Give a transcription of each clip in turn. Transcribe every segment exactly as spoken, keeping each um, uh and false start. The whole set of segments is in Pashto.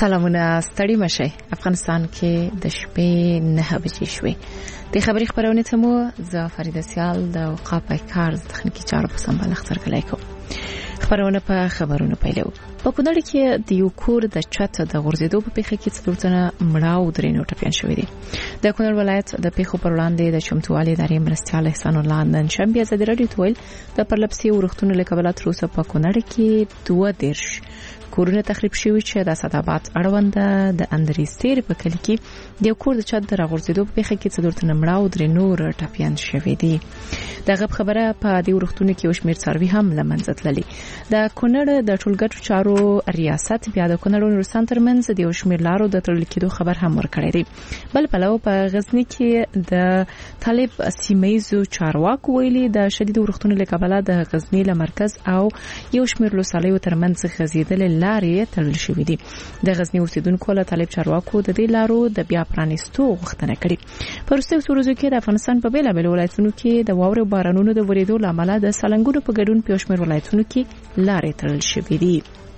سلامونه ستړي مشه. افغانستان کې د شپې نه بجې شوې. د خبري خبرونه ته مو زه فریده سیال د اوقاف کار تخنیکی چارو په سمبال اختر کړای کوم. خبرونه په خبرونه پیلو. په کونړ کې د یو کور د چت د غورځېدو په پیښه کې څلور تنه مړه او درې نور ټپيان شوي دي. د کونړ ولایت د پیښو پر وړاندې د چمتووالي ادارې مرستيال احسان الله نن شنبه ازادي راډیو ته ویل د پرلپسي ورښتونو له کبله تر اوسه په کونړ کې دوه دیرش کورونه تخریب شوي چې د ساداباد اړوند د اندریستیر په کلی کې د یو کور د چت د راغورځېدو په پیښه کې څلور تنه مړه او درې نور ټپيان شوي دي. دغه خبره په دې ورښتونو کې وشمیر څاروي هم لمنځه تللي. د کونړ د ټولګټو چارو ریاست بیا د کونړ نورستان ترمنځ د وشمیر لارو د تړل کېدو خبر هم ورکړی دی. بل پلو په غزنی کې د طالب سیمایزو چارواکو ویلي د شدید ورښتونو له کبله د غزنی له مرکز او یو شمیر لوسالیو ترمنځ غزیدل لارې تړل شوې دي. د غزنی اوسیدونکو له طالب چارواکو د دې لارو د بیا پرانیستو غوښتنه کړې. په وروستیو څو ورځو کې د افغانستان په بیلابیلو ولایتونو کې د واورې بارانونو د ورېدو له امله د سالنګونو په ګډون په شمېر ولایتونو کې لارې تړل شوې دي.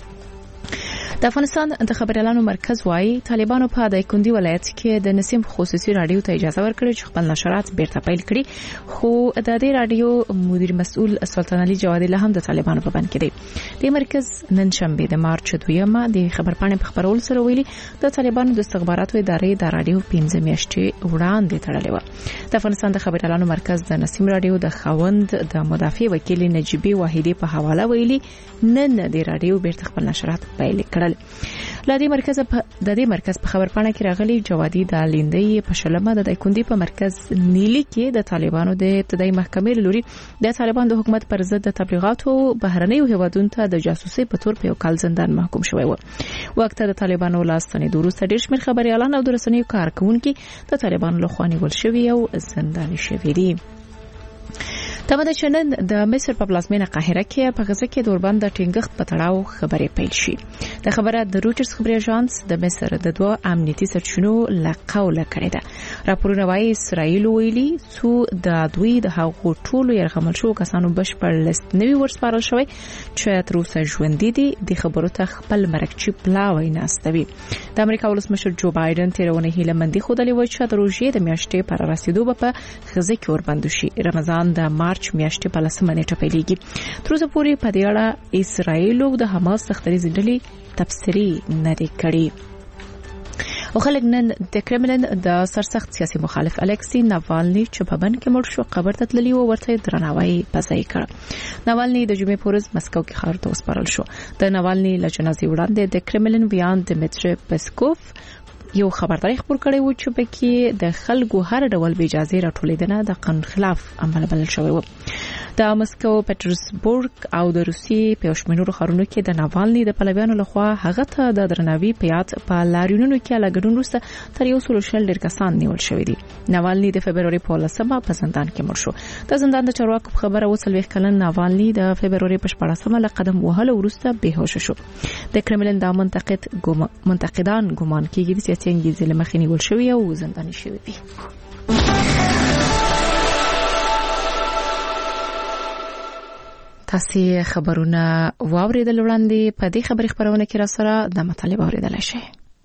د افغانستان د خبريالانو مرکز وايي طالبانو په دایکندي ولایت کې د نسیم خصوصي رادیو ته اجازه ورکړه چې خپل نشرات بیرته پیل کړي، خو د دې رادیو مدیر مسؤل سلطان علي جوادي له هم د طالبانو په بند کې دی. د مرکز نن شنبه د مارچ دویمه د خبرپاڼې په خبرول سره ویلي د طالبانو د استخباراتو ادارې د رادیو پنځه میاشتې وړاندې تړلې و. د افغانستان د خبريالانو مرکز د نسیم رادیو د خوند د مدافع وکیل نجيبي واحدي په حواله ویلي نن د رادیو بیرته خپل نشرات پیل کړل. ل دې مرکز په د دې مرکز په خبرپاڼه کې راغلي جوادي د لیندۍ په شلمه د دایکندي په مرکز نیلی کې د طالبانو د ابتدایي محکمې لوري د طالبان د حکومت پر ضد د تبلیغاتو بهرنیو هیوادونو ته د جاسوسي په تور په یو کال زندان محکوم شوی و. وخت د طالبانو لاستنې دوروسته ډیر شمېر خبريالان او د رسنیو کارکونکو د طالبانو لخوا نیول شوی او زنداني شوی دي. تمه د چنن د مصر په پلازمینه قاهره کې په غزه کې دوربند د ټینګښت په تړاو خبرې پیل شي. د خبره د روټرز خبري اژانس د مصر د دوه امنیتي سرچینو لقوله کړې ده. راپورونه وايي اسرائیل ویلي څو د دوی د هغو ټولو يرغمل شو کسانو بشپړ لیست نوي ورسپارل شوی چې تر اوسه ژوند دي د خبرو ته خپل مرکچی پلاوي ناستوي. د امریکا ولسمشر جو بایدن تیرونه هیله مندي خودلې و چې د روژې د میاشتې پر رسیدو په غزه کې وربند شي. رمضان د مارچ میاشتې په لسمه نیټه پیلېږي. تر اوسه پورې په دې اړه اسرائیل او د حماس تختریز ډلې تفسیری نه دی کړی. او خلک نن د کرملن د سرسخت سیاسي مخالف الکسی ناوالني چې په بند کې مړ شو قبر ته تللی او ورته درناوی پځای کړ. ناوالني د جمعې پورز مسکو کې خار ته وسپارل شو. د ناوالني له جنازې وړاندې د کرملن ویان دمیتری پسکوف یو خبرداري خبر کړی و چې پکې د خلکو هر ډول بې اجازه راټولیدنه د قانون خلاف عمل بلل شوی و. د مسکو پټرزبورګ او د روسي په شمنورو خارونو کې د ناوالني د پلویانو لخوا هغه ته د درناوي په یاد په لاریونونو کې لګډون وروسته تر یو سل شل ډیر کسان نیول شوی دي. ناوالني د فبرवरी په لسمه په زندان کې مړ شو. د زندان د چارواکو خبره وسلوي کلن ناوالني د فبرवरी په شپږمه له قدم وهلو وروسته بهوش شو. د کرملن د منتقد منتقدان ګمان کېږي چې انګلیزي لمخې نیول شوی او زنداني شوی دی. تاسو خبرونه واوریدل وړاندې په دې خبري خبرونه کې را سره د مطالب اوریدل شي.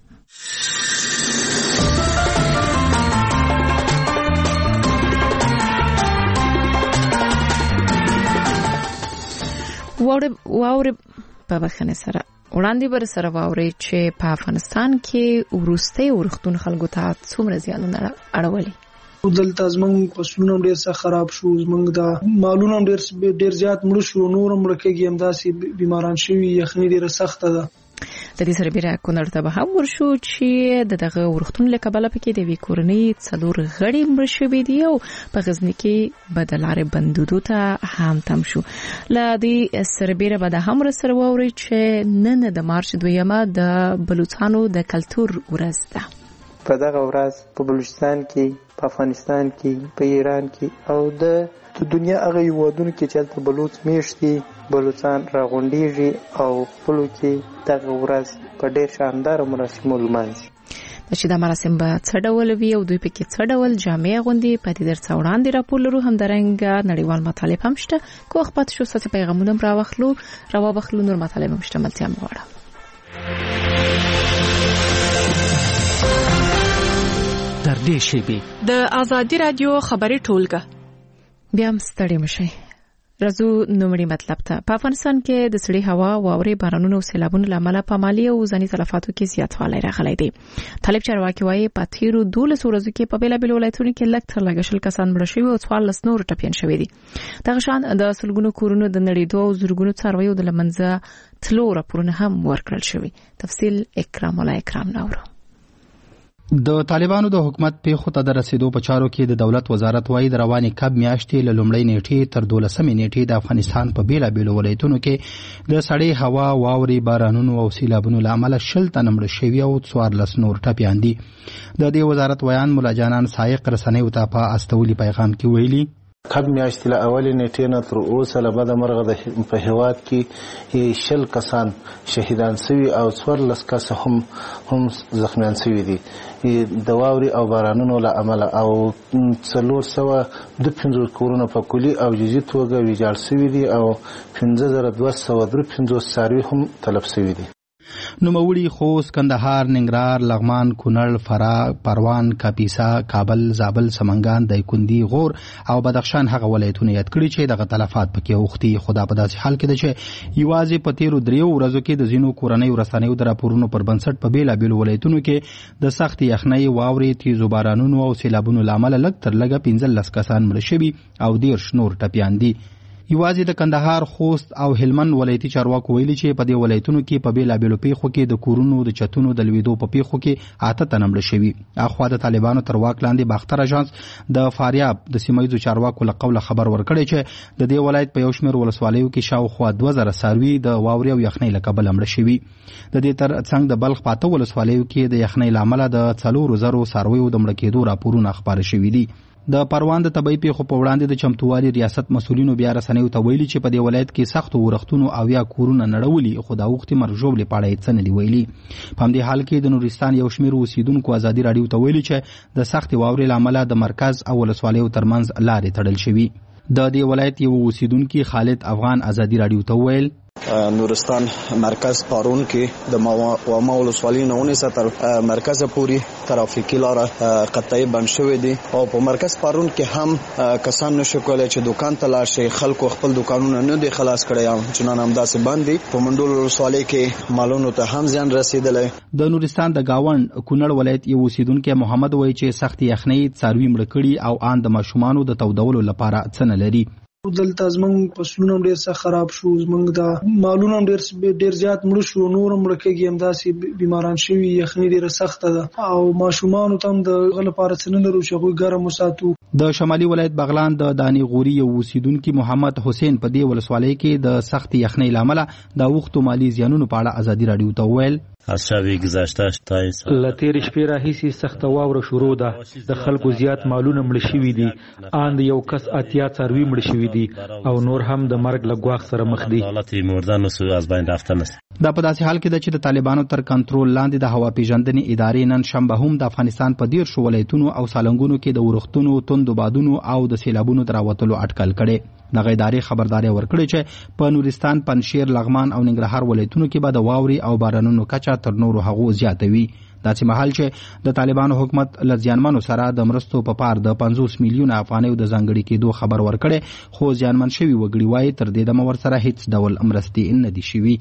واوري واوري په بخنه سره وړاندې بر سره واوري چې په افغانستان کې ورسته ورختون خلکو ته څومره زیانونه اړولي. دلته زمونږ فصلونه ډېر څه خراب شو، زمونږ د مالونه ډېر ډېر زیات مړ شو، نور مړ کېږي، همداسې بیماران شوي، یخني ډېره سخته ده. د دې سره بیره کونړ ته به هم ورشو چې د دغه ورختون له کبله پکې د وی کورنۍ څلور غړي مړ شوي دي او په غزنی کې بدلارې بندودو ته هم تم شو. ل دې سره بیره به د هم سره ووري چې نن د مارچ دویمه د بلوچستانو د کلچر ورځ ده. په دغه ورځ په بلوچستان کې، په افغانستان کې، په ایران کې او د دنیا هغه هیوادونو کې چې هلته بلوچ میشتي بلوچستان راغونډیږي او خپلو کې دغه ورځ په ډېر شاندار مراسمو لمانځي. چې دا مراسم به څه ډول وي او دوی پکې څه ډول جامې اغوندي په دې درڅ وړاندې راپور لرو. همدارنګه نړیوال مطالب هم شته. کوه خپات شو ست پیغامونه راوخلو راوبخلو نور مطالب هم شته. ملتیا مغواړه تر دې شیبې د ازادي رادیو خبري ټولګه. بیا هم ستړي مشئ. رازو نومړي مطلب ته په افغانستان کې د سړې هوا، واورې، بارانونو او سیلابونو لامل په مالی او ځاني تلفاتو کې زیاتوالی راغلی دی. طالب چارواکي وايي په تیرو دولس ورځو کې په بیلابیلو ولایتونو کې لږ تر لږه شل کسان مړه شوي او څوارلس نور ټپیان شوي دي. دغه شان د سلګونو کورونو د نړېدو او زرګونو څارویو د له منځه تلو راپورونه هم ورکړل شوي. تفصیل اکرام الله اکرام نورو. د طالبانو د حکومت پیښو ته د رسیدو په چارو کې د دولت وزارت وايي د روانې کب میاشتې له لومړۍ نیټې تر دولسمې نیټې د افغانستان په بیلابیلو ولایتونو کې د سړې هوا، واورې، بارانونو او سیلابونو له امله شل تنه مړه شوي او څوارلس نور ټپیان دي. د دې وزارت ویان ملا جانان سایق رسنیو ته په استولي پیغام کې ویلي کب میاشتې له اولې نیټې نه تر اوسه له بده مرغه په هېواد کې شل کسان شهیدان سوي او څوارلس کسه هم هم زخمیان سوي دي د واورې او بارانونو له امله، او څلور سوه دوه پنځوس کورونه په کلي او جزئي توګه ویجاړ سوي دي او پنځه زره دوه سوه درې پنځوس څاروي هم تلف سوي دي. نوموړي خوست، کندهار، ننګرهار، لغمان، کونړ، فراه، پروان، کاپیسا، کابل، زابل، سمنګان، دایکنډي، غور او بدخشان هغه ولایتونه یاد کړي چې دغه تلفات پکې اوختي. خدا په داسې حال کې ده چې یوازې په تیرو دریو ورځو کې د ځینو کورنیو رسنیو د راپورونو پر بنسټ په بیلابیلو ولایتونو کې د سخت یخنۍ، واورې، تیزو بارانونو او سیلابونو له امله لږ تر لږه پنځلس کسان مړه شوي او دېرش نور ټپیان دي. یوازې د کندهار، خوست او هلمند ولایتي چارواکو ویلي چې په دې ولایتونو کې په بیلابیلو پیښو کې د کورونو د چتونو د لوېدو په پیښو کې اته تنه مړه شوي. اخوا د طالبانو تر واک لاندې باختر اژانس د فاریاب د سیمه ییزو چارواکو له قوله خبر ورکړی چې د دې ولایت په یو شمېر ولسوالیو کې شاوخوا دوه زره څاروي د واورې او یخنۍ له کبله مړه شوي. د دې تر څنګ د بلخ په اته ولسوالیو کې د یخنۍ له امله د څلورو زرو څارویو د مړه کېدو راپورونه خپاره شوي دي. د پروان د طبي پیښو په وړاندې د چمتووالي ریاست مسؤلینو بیا رسنیو ته ویلي چې په دې ولایت کې سختو ورښتونو او یا کورونه نړولي، خو د اوښتې مرګ ژوبلې په اړه یې څه نه دي ویلي. په همدې حال کې د نورستان یو شمېر اوسیدونکو ازادي راډیو ته ویلي چې د سختې واورې له امله د مرکز او ولسوالیو ترمنځ لارې تړل شوي. د دې ولایت یو اوسیدونکي خالد افغان ازادي راډیو ته ویل نورستان مرکز پارون کې د واما ولسوالۍ نه ونیسه تر مرکز پورې ترافیکي لاره قطعي بند شوې دي او په مرکز پارون کې هم کسان نشو کولی چې دکان ته لاړ شي. خلکو خپل دکانونه نه دي خلاص کړي، چنان همداسې بند دي. په منډول ولسوالۍ کې مالونو ته هم زیان رسیدلی. د نورستان د گاوند کونړ ولایت یو اوسیدونکی محمد وایي چې سخت یخنۍ څاروي مړه کړي او آن د ماشومانو د تودولو لپاره څه نه لري. دلته زمونږ فصلونه ډېر څه خراب شو، زمونږ د مالونه ډېر ډېر زیات مړه شو، نور هم مړه کېږي، همداسې بیماران شوي، یخنۍ ډېره سخته ده او ماشومانو ته هم د هغه لپاره څه نه لرو چې هغوی ګرم وساتو. د شمالي ولایت بغلان د دانی غوري یو اوسیدونکي محمد حسین په دې ولسوالۍ کې د سخت یخنۍ له امله د اوښتو مالي زیانونو په اړه ازادي راډیو ته وویل از شب گذشته تای له تېرې شپې راهیسې سخته واوره شروع ده. د خلکو زیات مالونه مړه شوي دي، ان د یو کس اتیا څاروي مړه شوي دي او نور هم د مرګ له ګواښ سره مخ دي. حالت مردن و از بین رفتن است. دا په داسې حال کې ده چې د طالبانو تر کنټرول لاندې د هوا پیژندنې ادارې نن شنبه هم د افغانستان په دېرشو ولایتونو او سالنګونو کې د ورښتونو، توندو بادونو او د سیلابونو د راوتلو اټکل کړی. دغه ادارې خبرداري ورکړې چې په نورستان، پنجشیر، لغمان او ننګرهار ولایتونو کې به د واورې او بارانونو کچه تر نورو هغو زیاته وي. داسې مهال چې د طالبانو حکومت له زیانمنو سره د مرستو په پار د پنځوس میلیونه افغانیو د ځانګړي کېدو خبر ورکړی، خو زیانمن شوي وګړي وایي تر دې دمه ورسره هیڅ ډول مرستې نه دي شوي.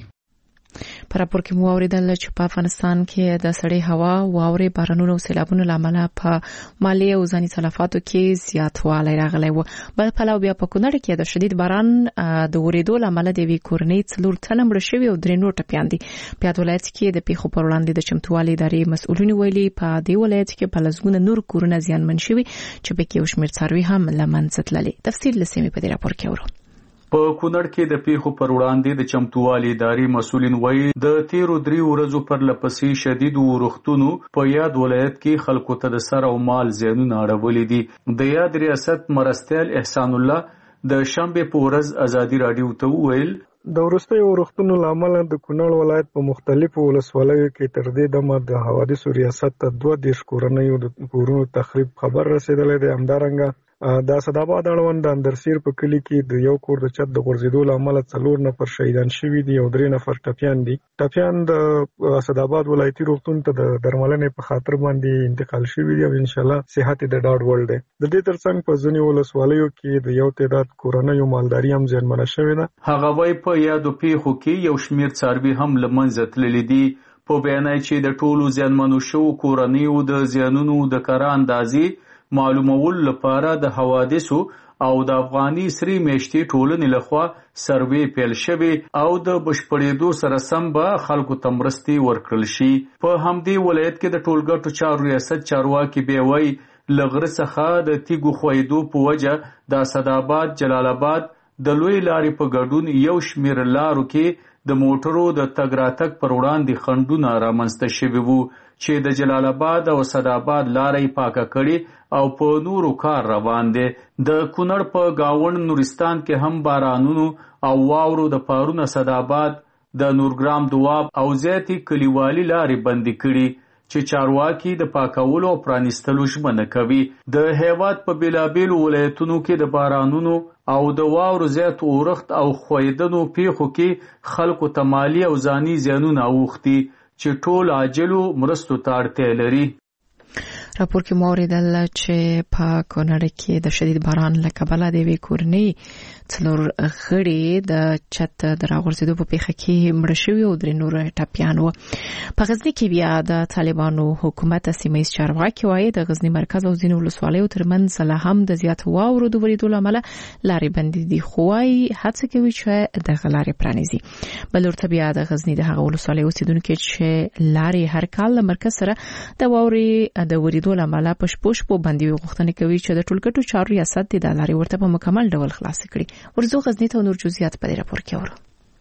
په راپور کې مو اوریدل چې په افغانستان کې د سړې هوا، واورې، بارانونو او سیلابونو له امله په مالي او ځاني تلفاتو کې زیاتوالی راغلی و. بل پلو بیا په کونړ کې د شدید باران د ورېدو له امله د یوې کورنۍ څلور تنه مړه شوي او درې نور ټپیان دي. په یاد ولایت کې د پیښو پر وړاندې د چمتووالي ادارې مسؤلین ویلي په دې ولایت کې په لسګونه نور کورونه زیانمن شوي چې پکې یو شمېر څاروي هم له منځه تللي. تفصیل له سیمې په دې راپور کې اورو. په کونړ کې د پیښو پر وړاندې د چمتووالي ادارې مسؤلین وایي د تیرو درې ورځو پر لپسې شدید ورښتونو په یاد ولایت کې خلکو ته د سر او مال زیانونه اړولي دي. د یاد ریاست مرستیال احسان الله د شنبې په ورځ ازادي راډیو ته وویل د وروستیو ورښتونو له امله د کونړ ولایت په مختلفو ولسوالیو کې تر دې دمه د حوادثو ریاست ته دوه دېرش کورنیو د کورونو تخریب خبر رسېدلی دی. همدارنګه د اسداباد اړوند د اندرسیر په کلی کې د یو کور د چت د غورځېدو له امله څلور نفر شهیدان شوي دي او درې نفر ټپیان دي. ټپیان د اسداباد ولایتي روغتون ته د درملنې په خاطر باندې انتقال شوي دي او ان شاء الله صحت د ډاډ وړ دی. د دې ترڅنګ په ځینې ولسوالیو کې د یو تعداد کورنیو مالداري هم زیانمنه شوې ده. هغه وايي په یادو پیښو کې یو شمېر څاروي هم له منځه تللي دي. په بیان چې د ټولو زیانمنو شوو کورنیو د زیانونو د کره اندازې معلومولو لپاره د حوادثو او د افغاني سری میشتي ټولنې لخوا سروې پیل شوی او د بشپړېدو سره سم به خلکو ته مرستې ورکړل شي. په همدې ولایت کې د ټولګټو چارو ریاست چارواکي بیا وایي له غره څخه د تیږو ښویېدو په وجه د اسداباد جلال آباد د لوی لارې په ګډون یو شمېر لارو کې د موټرو د تګ راتګ پر وړاندې خنډونه رامنځته شوي وو چې د جلال آباد او اسداباد لارې پاکه کړي او په نورو کار روان دي. د کونړ په گاوند نورستان کې هم بارانونو او واورو د پارون اسداباد د نورګرام دواب او زیاتي کلیوالي لارې بندي کړي چې چارواکي د پاکولو او پرانیستلو ژمنه کوي. د هیواد په بیلابیلو ولایتونو کې د بارانونو او د واورو زیات اورښت او ښویدنو پیښو کې خلکو ته مالي او ځاني زیانونه اوښتي چې ټول عاجلو مرستو ته اړتیا لري. راپور کې مو اوریدل چې په کونړ کې د شدید باران له کبله د یوې کورنۍ څلور غړي د چت د راغورځېدو په پیښه کې مړه شوي او درې نور ټپیان وو. په غزني کې بیا د طالبانو حکومت سیمه ییز چارواکي وایي د غزني مرکز او ځینو ولسوالیو ترمنځ لا هم د زیات واورو د ورېدو له امله لارې بندې دي، خو وایي هڅه کوي چې دغه لارې پرانیزي. بل ورته بیا د غزني د هغه ولسوالیو اوسېدونکي چې لارې هر کال له مرکز سره د واورې د ورېدو له امله پش پوش په باندې غوښتنې کوي چې د ټولګټو چارو ریاست د لارې ورته په مکمل ډول خلاص کړي. ورزو غزنی ته نور جزئیات په دې راپور کې اورو.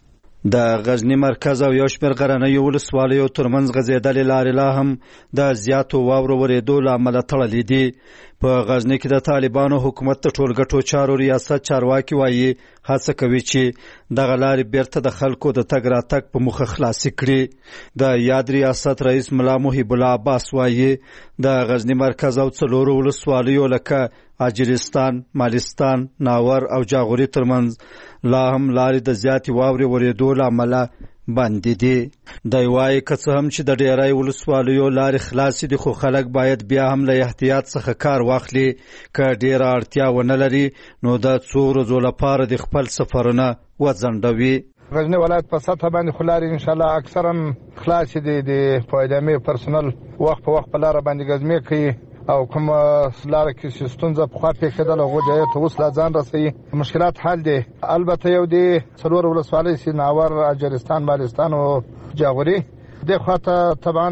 د غزنی مرکز او یو شمېر غرنیو ولسوالیو ترمنځ غځېدلې لارې لا هم د زیاتو واورو ورېدو له امله تړلې دي. په غزنی کې د طالبانو حکومت د ټولګټو چارو ریاست چارواکي وایي هڅه کوي چې دغه لارې بیرته د خلکو د تګ راتګ په موخه خلاصې کړي. د یاد ریاست رئیس ملا محب الله عباس وایي د غزنی مرکز او څلورو ولسوالیو لکه اجرستان، مالستان، ناور او جاغوري ترمنځ لا هم لارې د زیاتې واورې ورېدو له امله باندې دي. دی وایي که څه هم چې د ډېری ولسوالیو لارې خلاصې دي خو خلک باید بیا هم له احتیاط څخه کار واخلي. که ډېره اړتیا ونه لري نو د څو ورځو لپاره د خپل سفرونه وځنډوي. غزنی ولایت په سطح باندې خو لارې انشاءالله اکثرا خلاصې دي. د فایدامي پرسونل وخت په وخت په لاره باندې ګزمې کوي او کوم لاره کې ستونزه پخوا پېښېدله هغو ځایو ته اوس لا ځان رسوي. مشکلات حل دي. البته یو د څلور ولسوالۍ سي ناور، اجرستان، مالستان او جاغوري. دې خواته طبعا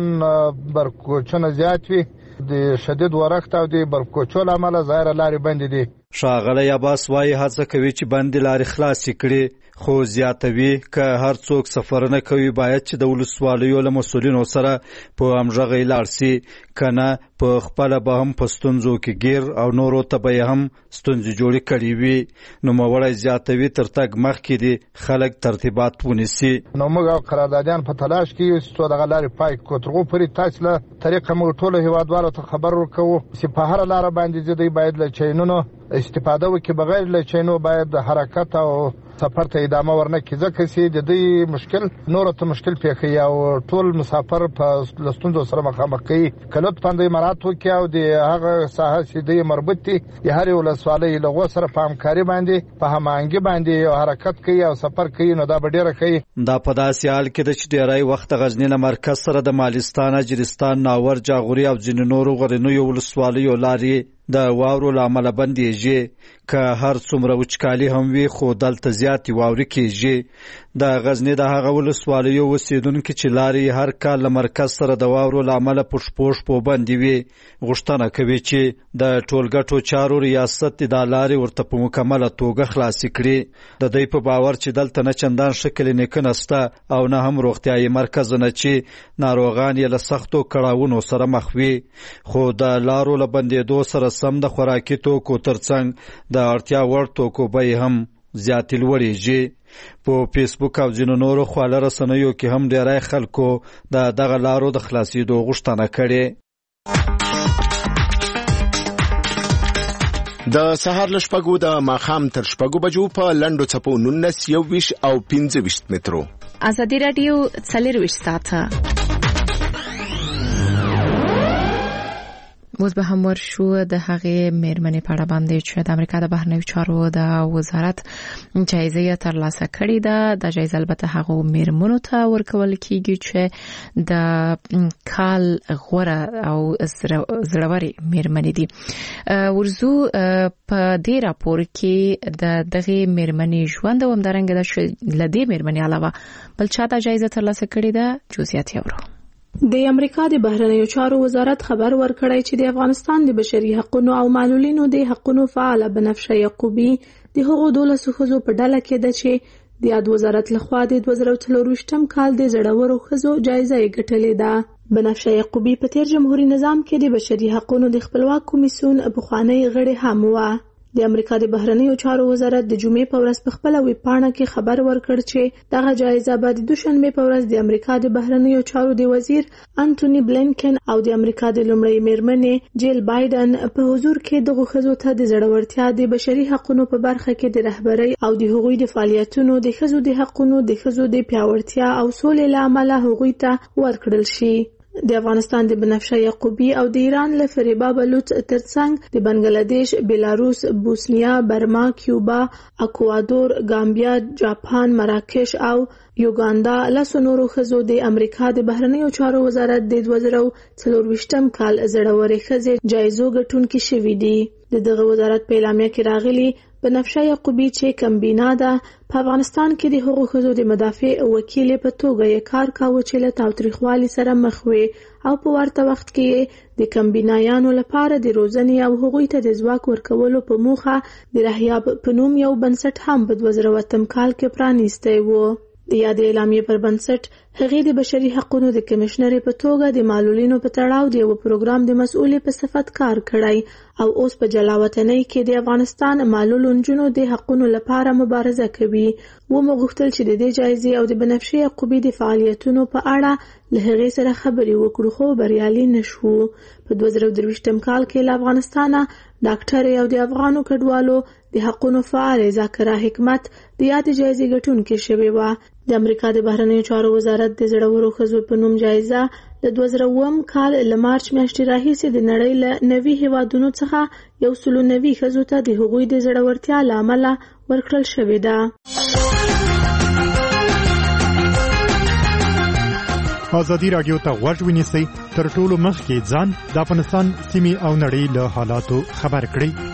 برکوچونه زیات وي. د شدید ورښت او د برکوچو له امله ظاهره لارې بندې دي. ښاغلی عباس وایي هڅه کوي چې بندې لارې خلاصې کړي، خو زیاتوي که هر څوک سفرونه کوي باید چې د ولسوالیو له مسؤلینو سره په همغږۍ لاړ سي، که نه په خپله به هم په ستونزو کې ګیر او نورو ته به یې هم ستونزې جوړې کړي وي. نوموړی زیاتوي تر تګ مخکې دې خلک ترتیبات ونیسي. نو موږ او قراردادیان په تلاش کې یو چې دغه لارې پای کړو. تر هغو پورې تاسې له طریقه موږ ټولو هېوادوالو ته خبر ورکوو چې په هره لاره باندې چې دوی باید له چینونو استفاده وکړي، بغیر له چینو باید حرکت او سفر ته ادامه ورنکړي، ځکه چې د دوی مشکل نورو ته مشکل پېښوي او ټول مسافر په له ستونزو سره مخامخ کوي. که لطفا دوی مراعات وکړي او د هغه ساحه چې دوی مربوط دي د هرې ولسوالۍ له هغو سره په همکاري باندې په هماهنګي باندې حرکت کوي او سفر کوي، نو دا به ډېره کوي. دا په داسې حال کې ده چې ډېری وخت د غزني له مرکز سره د مالستان، اجرستان، ناور، جاغوري او ځینې نورو غرنیو ولسوالیو لارې د واورو له امله بندېږي. که هر څومره وچکالي هم وي خو دلته زیاتې واورې کېږي. د غزني د هغه ولسوالیو اوسېدونکي چې لارې هر کال له مرکز سره د واورو له امله پوش پوش پابندې وي غوښتنه کوي چې د ټولګټو چارو ریاست دا لارې ورته په مکمله توګه خلاصې کړي. د دوی په باور چې دلته نه چندان ښه کلینیکه نشته او نه هم روغتیایي مرکزونه چې ناروغان یې له سختو کړاوونو سره مخ وي. خو د لارو له بندېدو سره سم د خوراکي توکو ترڅنګ د اړتیا وړ توکو بیې هم زیاتې لوړېږي. په فیسبوک او ځینو نورو خواله رسنیو کې هم ډېری خلکو د دغه لارو د خلاصېدو غوښتنه کړې. د سهار له شپږو د ماښام تر شپږو بجو په لنډو څپو نولس یوویشت او پنځه ویشت مترو. ازادي راډیو څلرویشت ساعته اوس به هم ورشو د هغې مېرمنې په اړه باندې چې د امریکا د بهرنیو چارو د وزارت جایزه ترلاسه کړې ده. د جایزه البته هغو مېرمنو ته ورکول کیږي چې د کال غوره او زړورې مېرمنې دي. ورزو په دې راپور کې د دغې مېرمنې ژوند او همدارنګه د لدې مېرمنې علاوه بل چا ته جایزه ترلاسه کړې ده. جزئیات یې ورو. د امریکا د بهرنیو چارو وزارت خبر ورکړی چې د افغانستان د بشري حقوقو او معلولینو د حقوقو فعال بنفشه یعقوبی د هغو دولسو ښځو په ډله کې ده چې د یاد وزارت لخوا د دوه زره څلرویشتم کال د زړورو ښځو جایزه یې ګټلې ده. بنفشه یعقوبی په تیر جمهوریت نظام کې د بشري حقوقو د خپلواک کمیسیون پخوانی غړي هم و. د امریکا د بهرنیو چارو وزارت د جمعې په ورځ په خپل ویب پاڼه کې خبر ورکړ چې دغه جایزه به د دوشنبه په ورځ د امریکا د بهرنیو چارو د وزیر انټونی بلینکن او د امریکا د لومړي مېرمنې جیل بایدن په حضور کې دغه ښځو ته د زړورتیا د بشري حقوقو په برخه کې د رهبرۍ او د حقوقي د فعالیتونو د ښځو د حقوقو د ښځو د پیاوړتیا او سولې لامل حقوقي ته ورکړل شي. د افغانستان د بنفشه یعقوبی او د ایران له فریبا بلوچ ترڅنګ د بنگلاديش، بیلاروس، بوسنیا، برما، کیوبا، اکوادور، گامبیا، جاپان، مراکش او یوګاندا له سونورو ښځو د امریکا د بهرنیو چارو وزارت د دوه زره څلرویشتم کال زړورې ښځې جایزو ګټونکي شوي دي. د دغه وزارت په اعلامیه کې راغلي بنفشه یعقوبی چې کمبینا ده په افغانستان کې د هغو ښځو د مدافع وکیل په توګه یې کار کاوه چې له تاوتریخوالي سره مخ وي او په ورته وخت کې د کمبینایانو لپاره د روزنې او هغوی ته د ځواک ورکولو په موخه د رهیاب په نوم یو بنسټ هم په دوه زره اتم کال کې پرانیستی و. د یاد اعلامیې پر بنسټ هغې د بشري حقوقو د کمشنرې په توګه د معلولینو په تړاو د یو پروګرام د مسؤلې په صفت کار کړی او اوس په جلاوطنۍ کې د افغانستان معلولو نجونو د حقوقو لپاره مبارزه کوي. و مو غوښتل چې د دې جایزې او د بنفشه یعقوبی د فعالیتونو په اړه له هغې سره خبرې وکړو خو بریالي نشو. په دوه زره درویشتم کال کې له افغانستانه ډاکټر او د افغانو کډوالو د حقوقو فعال ذاکره حکمت د یاد جایزې ګټونکې شوې وه. د امریکا د بهرنیو چارو وزارت د زړورو ښځو په نوم جایزه د دوه زره اووم کال له مارچ میاشتې راهیسې د نړۍ له نوي هیوادونو څخه یو سلو نوي ښځو ته د هغوی د زړورتیا له امله ورکړل شوې ده. ازادي راډیو ته غوږ ونیسئ، تر ټولو مخکې ځان د افغانستان سیمې او نړۍ له حالاتو خبر کړئ.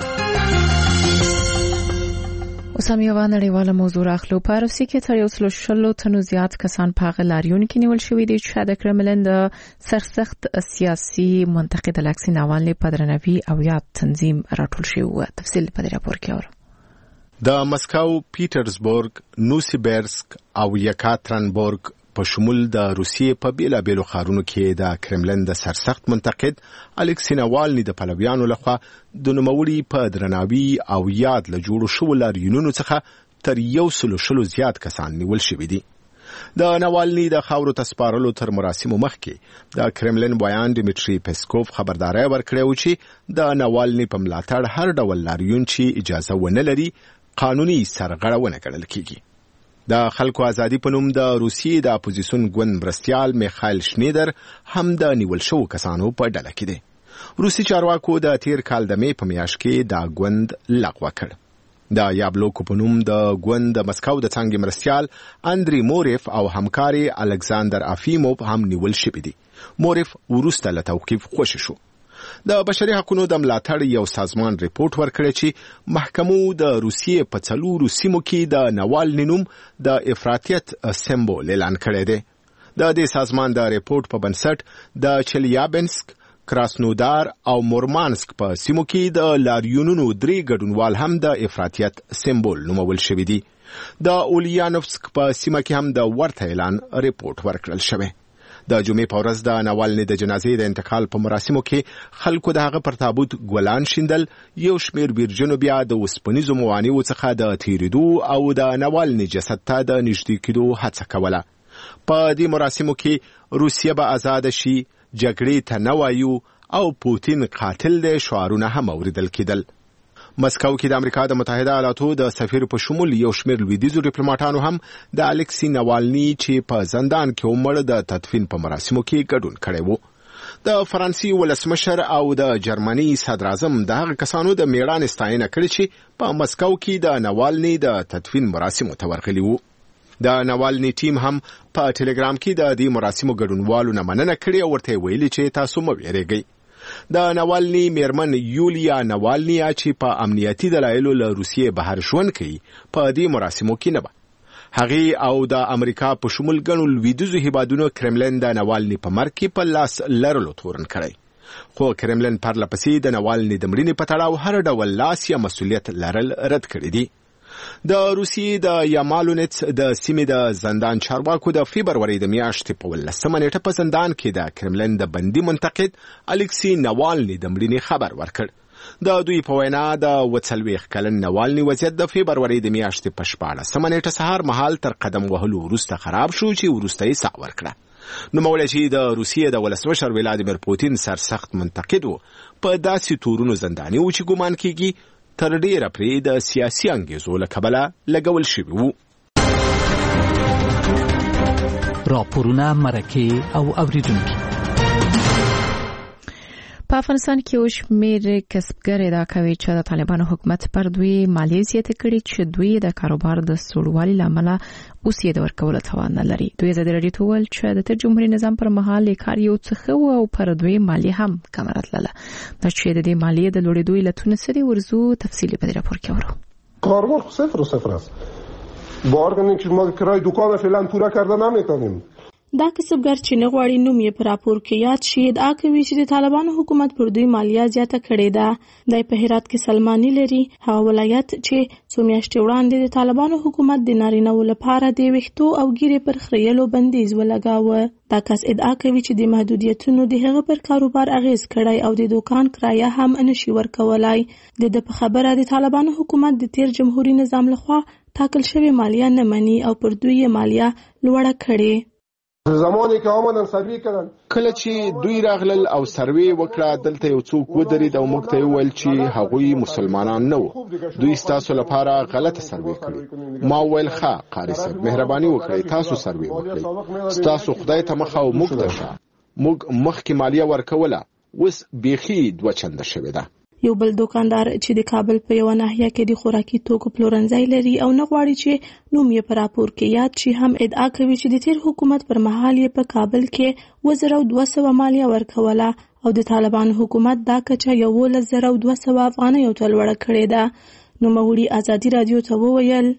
اوس هم یوه نړیواله موضوع راخلو. په روسیې کې تر یو سلو شلو تنو زیات کسان په هغه لاریون کې نیول شوي دي چې د کرملین د سرسخت سیاسي منتقد الکسي ناوالني په درناوي او یاد تنظیم راټول شوی و. تفصیل په دې راپور کې اورو. د مسکو، پیټرزبورګ، نوسیبرسک او یکاترینبورګ په شمول د روسیې په بیلابیلو ښارونو کې د کرملین د سرسخت منتقد الکسی ناوالني د پلویانو لخوا د نوموړي په درناوي او یاد له جوړو شوو لاریونونو څخه تر یو سلو شلو زیات کسان نیول شوي دي. د ناوالني د خاورو ته سپارلو تر مراسمو مخکې د کرملین ویان ډیمیټري پیسکوف خبرداری ورکړی و چې د ناوالني په ملاتړ هر ډول لاریون چې اجازه ونه لري قانوني سرغړونه ګڼل کیږي. د خلکو ازادي په نوم د روسیې د اپوزیسیون ګوند مرستیال میخایل شنیدر هم د نیول شوو کسانو په ډله کې دی. روسي چارواکو د تیر کال د مې په میاشت کې دا ګوند لغوه کړ. د یابلوکو په نوم د ګوند د مسکو د څانګې مرستیال اندری موریف او همکاري الکساندر افیموف هم نیول شوي دي. موریف وروسته له توقیف خوشی شو. د بشري حقوقو د ملاتړ یو سازمان ریپورت ورکړی چې محکمو د روسیې په څلورو سیمو کې د ناوالني نوم د افراطیت سمبول اعلان کړی دی. د دې سازمان د ریپورت په بنسټ د چلیابنسک، کراسنودار او مورمانسک په سیمو کې د لاریونونو درې ګډونوال هم د افراطیت سمبول نومول شوي دي. د اولیانوفسک په سیمه کې هم د ورته اعلان ریپورت ورکړل شوی. د جمعې په ورځ د ناوالني د جنازې د انتقال په مراسمو کې خلکو د هغه پر تابوت ګلان شیندل، یو شمیر بیرجنو بیا د اوسپنیزو موانعو څخه د تیریدو او د ناوالني جسد ته د نږدې کېدو هڅه کوله. په دې مراسمو کې روسیه به آزاد شي، جګړې ته نه وایو او پوتین قاتل دی شعارونه هم اوریدل کېدل. مسکو کې د امریکا د متحده ایالاتو د سفیر په شمول یو شمېر لویدیځو ډیپلوماټانو هم د الکسی نوالني چې په زندان کې عمر د تدفین په مراسمو کې ګډون کړی وو. د فرانسې ولسمشر او د جرمني صدر اعظم د هغه کسانو د میړانې ستاینه کړې چې په مسکو کې د نوالني د تدفین مراسمو ته ورغلي وو. د نوالني ټیم هم په ټلګرام کې د دې مراسمو ګډونوالو نه مننه کړې او ورته ویلي چې تاسو مه ویریږئ. د نوالني میرمن یولیا نوالني چې په امنیتي دلایلو له روسیې بهر ژوند کوي په دې مراسمو کې نه وه. هغې او د امریکا په شمول ګڼو لویدیځو هیوادونو کرملن د نوالني په مرګ کې په لاس لرلو تورن کړی، خو کرملن پرله پسې د نوالني د مړینې په تړاو هر ډول لاس یا مسؤلیت لرل رد کړی دی. د روسیې د یامالونیتس د سیمې د زندان چارواکو د فبروري د میاشتې په ولسمه نیټه په زندان کې د کرملن د بندي منتقد الکسی نوالني د مړینې خبر ورکړ. د دوی په وینا د وڅلوېښت کلن نوالني وضعیت د فبروري د میاشتې په شپاړسمه نیټه سهار مهال تر قدم وهلو وروسته خراب شو چې وروسته یې ساه ورکړه. نوموړی چې د روسیې د ولسمشر ولادیمیر پوتین سرسخت منتقد و په داسې تورونو زنداني و چې ګمان کېږي تر ډیره پرې د سیاسي انګیزو له کبله لګول شوي وو. راپورونه، مرکې او اوریدونکي. په افغانستان کې یو شمېر کسبګر ادعا کوي چې د طالبانو حکومت پر دوی مالیې زیاتې کړي چې دوی د کاروبار د سوړوالي له امله اوس یې د ورکولو توان نه لري. دوی ازادي راډیو ته وویل چې د تېر جمهوري نظام پر مهال یې کار یو څه ښه و او پر دوی مالیې هم کمه راتلله. دا چې د دې مالیې د لوړېدو علتونه څه دي ورځو تفصیلي په دې راپور کې اورو. کاربار صفر و صفر است. با ارگانی که ما کرای دکان فعلا پورا کرده نمیتونیم. دا کسبګر چې نه غواړي نوم یې په راپور کې یاد شي ادعا کوي چې د طالبانو حکومت پر دوی مالیه زیاته کړې ده. د په هرات کې سلمانی لري، هغه ولایت چې څو میاشتې وړاندې د طالبانو حکومت د نارینه‌و لپاره د ویښتو او ګیرې پر خریلو بندیز ولګاوه. دا کس ادعا کوي چې د محدودیتونو د هغه پر کاروبار اغیز کړی او د دوکان کرایه هم نشي ورکولای. د د په خبره د طالبانو حکومت د تیر جمهوریت نظام لخوا ټاکل شوی مالیه نه مني او پر دوی مالیه لوړه کړي. زمانی که آمدن سروی کردن کله چې دوی راغلل او سروی وکړه دلته یو څوک ودرېد او موږ ته یې وویل چې هغوی مسلمانان نه وو، دوی ستاسو لپاره غلطه سروی کړې. ما وویل ښه قاري صاحب مهرباني وکړئ تاسو سروی وکړئ، ستاسو خدای ته مخه او موږ ته شه. موږ مخکې مالیه ورکوله، اوس بیخي دوه چنده شوې ده. یو بل دوکاندار چې د کابل په یو ناحیه کې د خوراکي توکو پلورنځی لري او نه غواړي چې نوم یې په راپور کې یاد شي هم ادعا کوي چې د تیر حکومت پر مهال یې په کابل کې اووه زره دوه سوه مالیه ورکوله او د طالبانو حکومت دا کچه یولس زره دوه سوه افغانیو ته لوړه کړې ده. نوموړي ازادي راډیو ته وویل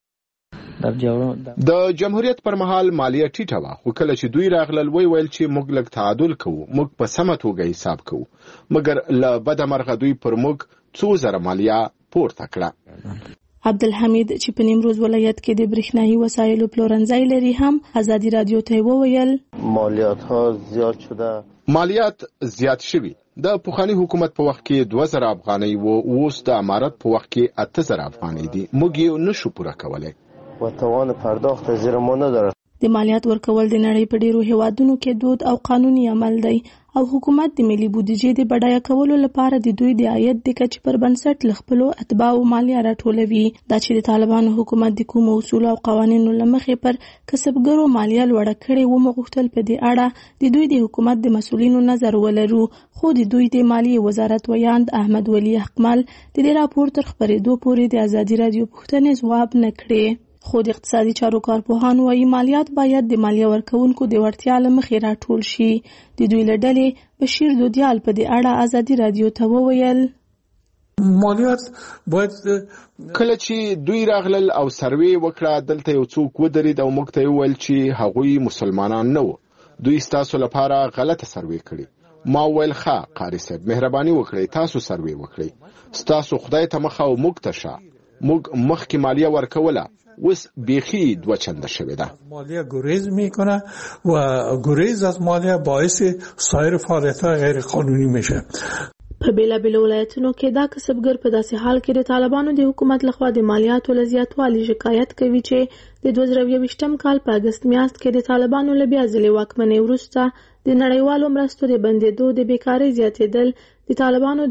د جمهوریت پر مهال مالیه ټیټه وه، خو کله چې دوی راغلل وی ویل چې موږ لږ تعادل کوو، موږ په سمه توګه حساب کوو، مګر له بده مرغه دوی پر موږ څو زره مالیه پورته کړه. عبدالحمید چې په نیمروز ولایت کې د برېښنایي وسایلو پلورنځی لري هم ازادي راډیو ته وویل مالیات ها زیات شده. مالیات زیات شوي. د پخواني حکومت په وخت کې دوه زره افغانۍ وو، اوس د امارت په وخت کې اته زره افغانۍ دي. موږ یې نشو پوره کولی و توان پرداخت زیر ما نداره. د مالیات ورکول د نړۍ په ډیرو هیوادونو کې دود او قانوني عمل دی او حکومت د ملي بودیجې د بډایه کولو لپاره د دوی د عاید د کچې پر بنسټ له خپلو اتباعو مالیه راټولوي. دا چې د طالبانو حکومت د کومو اصولو او قوانینو له مخې پر کسبګرو مالیه لوړه کړې و، موږ غوښتل په دې اړه د دوی د حکومت د مسؤلینو نظر ولرو، خو د دوی د مالیې وزارت ویاند احمد ولی حقمل د دې راپور تر خپرېدو پورې د ازادي راډیو پوښتنې ځواب نه کړې. خو د اقتصادي چارو کارپوهان وايي مالیات باید د مالیه ورکوونکو د وړتیا له مخې راټول شي. د دوی له ډلې بشیر دودیال په دې اړه ازادي راډیو ته وویل مالیات باید کله چې دوی راغلل او سروی وکړه دلته یو څوک ودرېد او موږ ته یې وویل چې هغوی مسلمانان نه وو، دوی ستاسو لپاره غلطه سروی کړې. ما وویل ښه قاري صاحب مهرباني وکړئ تاسو سروی وکړئ، ستاسو خدای ته مخه او موږ ته شه. موږ مخکې مالیه ورکوله، اوس بیخی دو چنده شده ده. مالیه گریز میکنه و گریز از مالیه باعث سایر فعالیت‌های غیر قانونی میشه. په بیلابیلو ولایتونو کې دا کسبګر په داسې حال کې د طالبانو د حکومت لخوا د مالیاتو له زیاتوالي شکایت کوي چې د دوه زره یوویشتم کال په اګست میاشت کې د طالبانو له بیا ځلې واکمنۍ وروسته د نړیوالو مرستو د بندېدو د بیکارۍ زیاتېدل د طالبانو د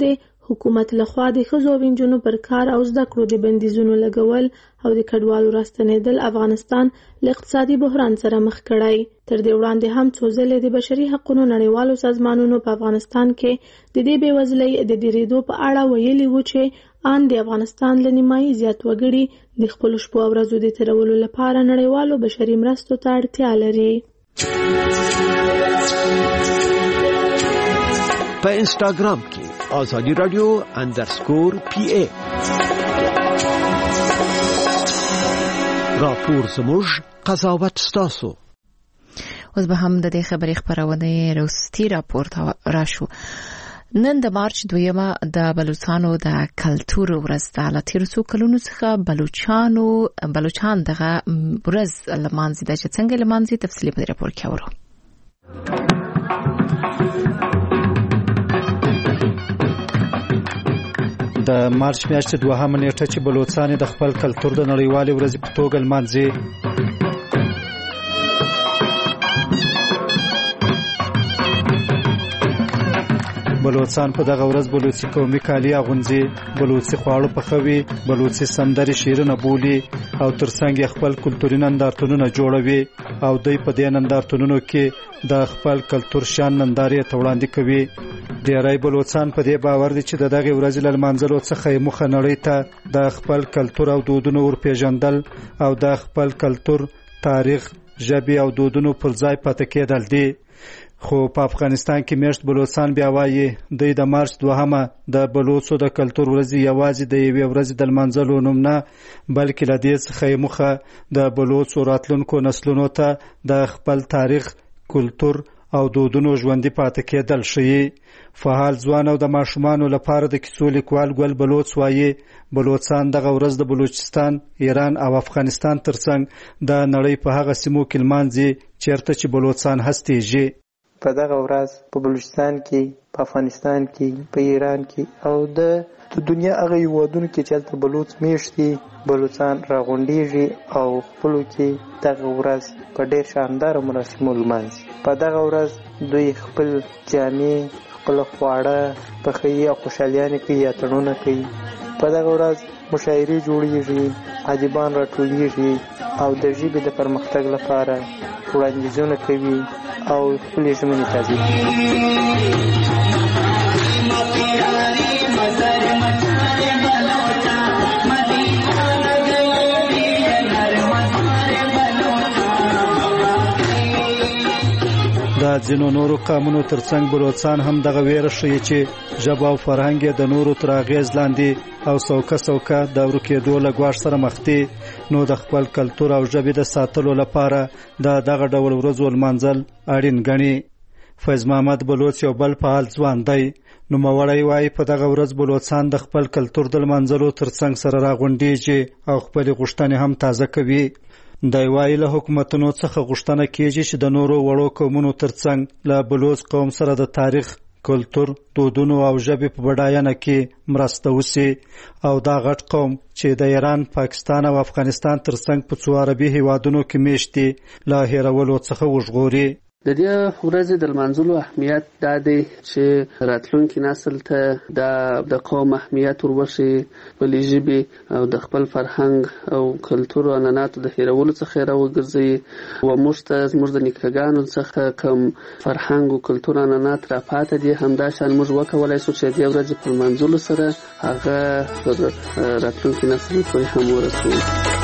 حکومت لخوا د ښځو او نجونو پر کار او زده کړو د بندیزونو لګول او د کډوالو راستنېدل افغانستان له اقتصادي بحران سره مخ کړی. تر دې وړاندې هم څو ځلې د بشري حقوقو نړیوالو سازمانونو په افغانستان کې د دې بېوزلۍ د ډېرېدو په اړه ویلي وو چې ان د افغانستان له نیمایي زیات وګړي د خپلو شپو او ورځو د تېرولو لپاره نړیوالو بشري مرستو ته اړتیا لري. په انسټاګرام کې آزادي رادیو اندرسکور پی ای راپور زموږ قضاوت ستاسو. اوس به هم د دې خبرې خپرونې وروستي راپور ته راشو. نن د مارچ دویمه د بلوچستانو د کلتور ورځ ده. له تېرو څو کلونو څخه بلوچانو بلوچان دغه ورځ لمانځي ده، چې څنګه لمانځي تفصیلي په دې راپور کې اورو. د مارچ میاشتې دوهمه نیټه چې بلوچستان د خپل کلتور د نړیوالې ورځې په توګه لمانځي. بلوچستان په دغه ورځ بلوچي قومي کالي اغوندي، بلوچي خواړه پخوي، بلوچي سندري شعرونه بولي او ترڅنګ خپل کلتوري نندارتونونه جوړوي او دوی په دې نندارتونونو کې د خپل کلتور شان نندارې ته وړاندې کوي. ډېری بلوچستان په دې باور دي چې د دغه ورځې له لمانځلو څخه یې موخه نړۍ ته د خپل کلتور او دودونو ورپېژندل او د خپل کلتور، تاریخ، ژبې او دودونو پر ځای پاتې کېدل دي. خو په افغانستان کې میاشت بلوچستان بیا وایي دوی د مارچ دوهمه د بلوڅو د کلتور ورځې یوازې د یوې ورځې د لمانځلو نوم نه، بلکې له دې څخه یې موخه د بلوڅو راتلونکو نسلونو ته د خپل تاریخ، کلتور او دودونو ژوندي پاتې کېدل ښیي. فعال ځوان او د ماشومانو لپاره د کیسو لیکوال ګل بلوڅ وایي بلوچستان دغه ورځ د بلوچستان، ایران او افغانستان ترڅنګ د نړۍ په هغه سیمو کې لمانځي چیرته چې بلوچستان هستېږي. په دغه ورځ په بلوچستان کې، په افغانستان کې، په ایران کې او د دنیا هغه هېوادونو کې چې هلته بلوڅ میشتي بلوچان راغونډېږي او خپلو کې دغه ورځ په ډېر شانداره مراسمو لمانځي. په دغه ورځ دوی خپل جامې، خپل خواړه پخوي او خوشحالیانې کوي یا تړونه کوي. په دغه ورځ مشاعرې جوړېږي، ادیبان راټولېږي او د ژبې د پرمختګ لپاره وړاندیزونه کوي او خپلې ژمنې تازه کوي. د ځینو نورو قومونو ترڅنګ بلوچستان هم دغه ویره ښیي چې ژبه او فرهنګ یې د نورو تر اغېز لاندې او څوکه څوکه د ورکېدو له ګواښ سره مخ دي. نو د خپل کلتور او ژبې د ساتلو لپاره د دغه ډول ورځو لمانځل اړین ګڼي. فیض محمد بلوڅ یو بل فعال ځوان دی. نوموړی وایي په دغه ورځ بلوچستان د خپل کلتور د لمانځلو ترڅنګ سره راغونډېږي او خپلې غوښتنې هم تازه کوي. دی وایي له حکومتونو څخه غوښتنه کېږي چې د نورو وړو قومونو ترڅنګ له بلوڅ قوم سره د تاریخ، کلتور، دودونو او ژبې په بډاینه کې مرسته وشي او دا غټ قوم چې د ایران، پاکستان او افغانستان ترڅنګ په څو عربي هیوادونو کې میشتي له هېرولو څخه وژغوري. د دې ورځې د لمانځلو اهمیت دا دی چې راتلونکي نسل ته د قوم اهمیت وربښي، خپلې ژبې او د خپل فرهنګ او کلتور او عنعناتو د هېرولو څخه یې راوګرځوي او موږ ته زموږ د نیکهګانو څخه کوم فرهنګ او کلتور عنعنات راپاته دي، همداشان موږ وکولی شو چې د دې ورځې په لمانځلو سره هغه پر راتلونکي نسل پورې هم ورسوو.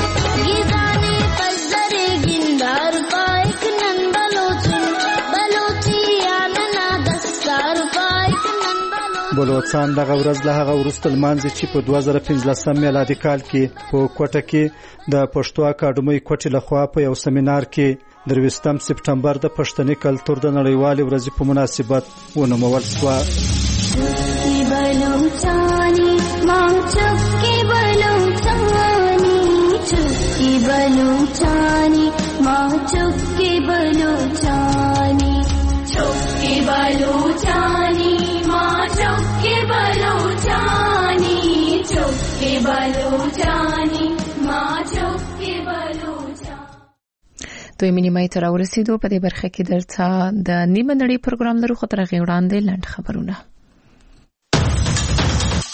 بلوچستان دغه ورځ له هغه وروسته لمانځي چې په دوه زره پنځلسم میلادي کال کې په کوټه کې د پښتو اکاډمۍ کوټې لخوا په یو سیمینار کې درویشتم سپټمبر د پښتني کلتور د نړیوالې ورځې په مناسبت ونومول شوه. دوی مینیمای تر ورسېدو په دې برخه کې درته د نیمه نړۍ پروګرام لرو، خو تر هغې وړاندې لنډ خبرونه.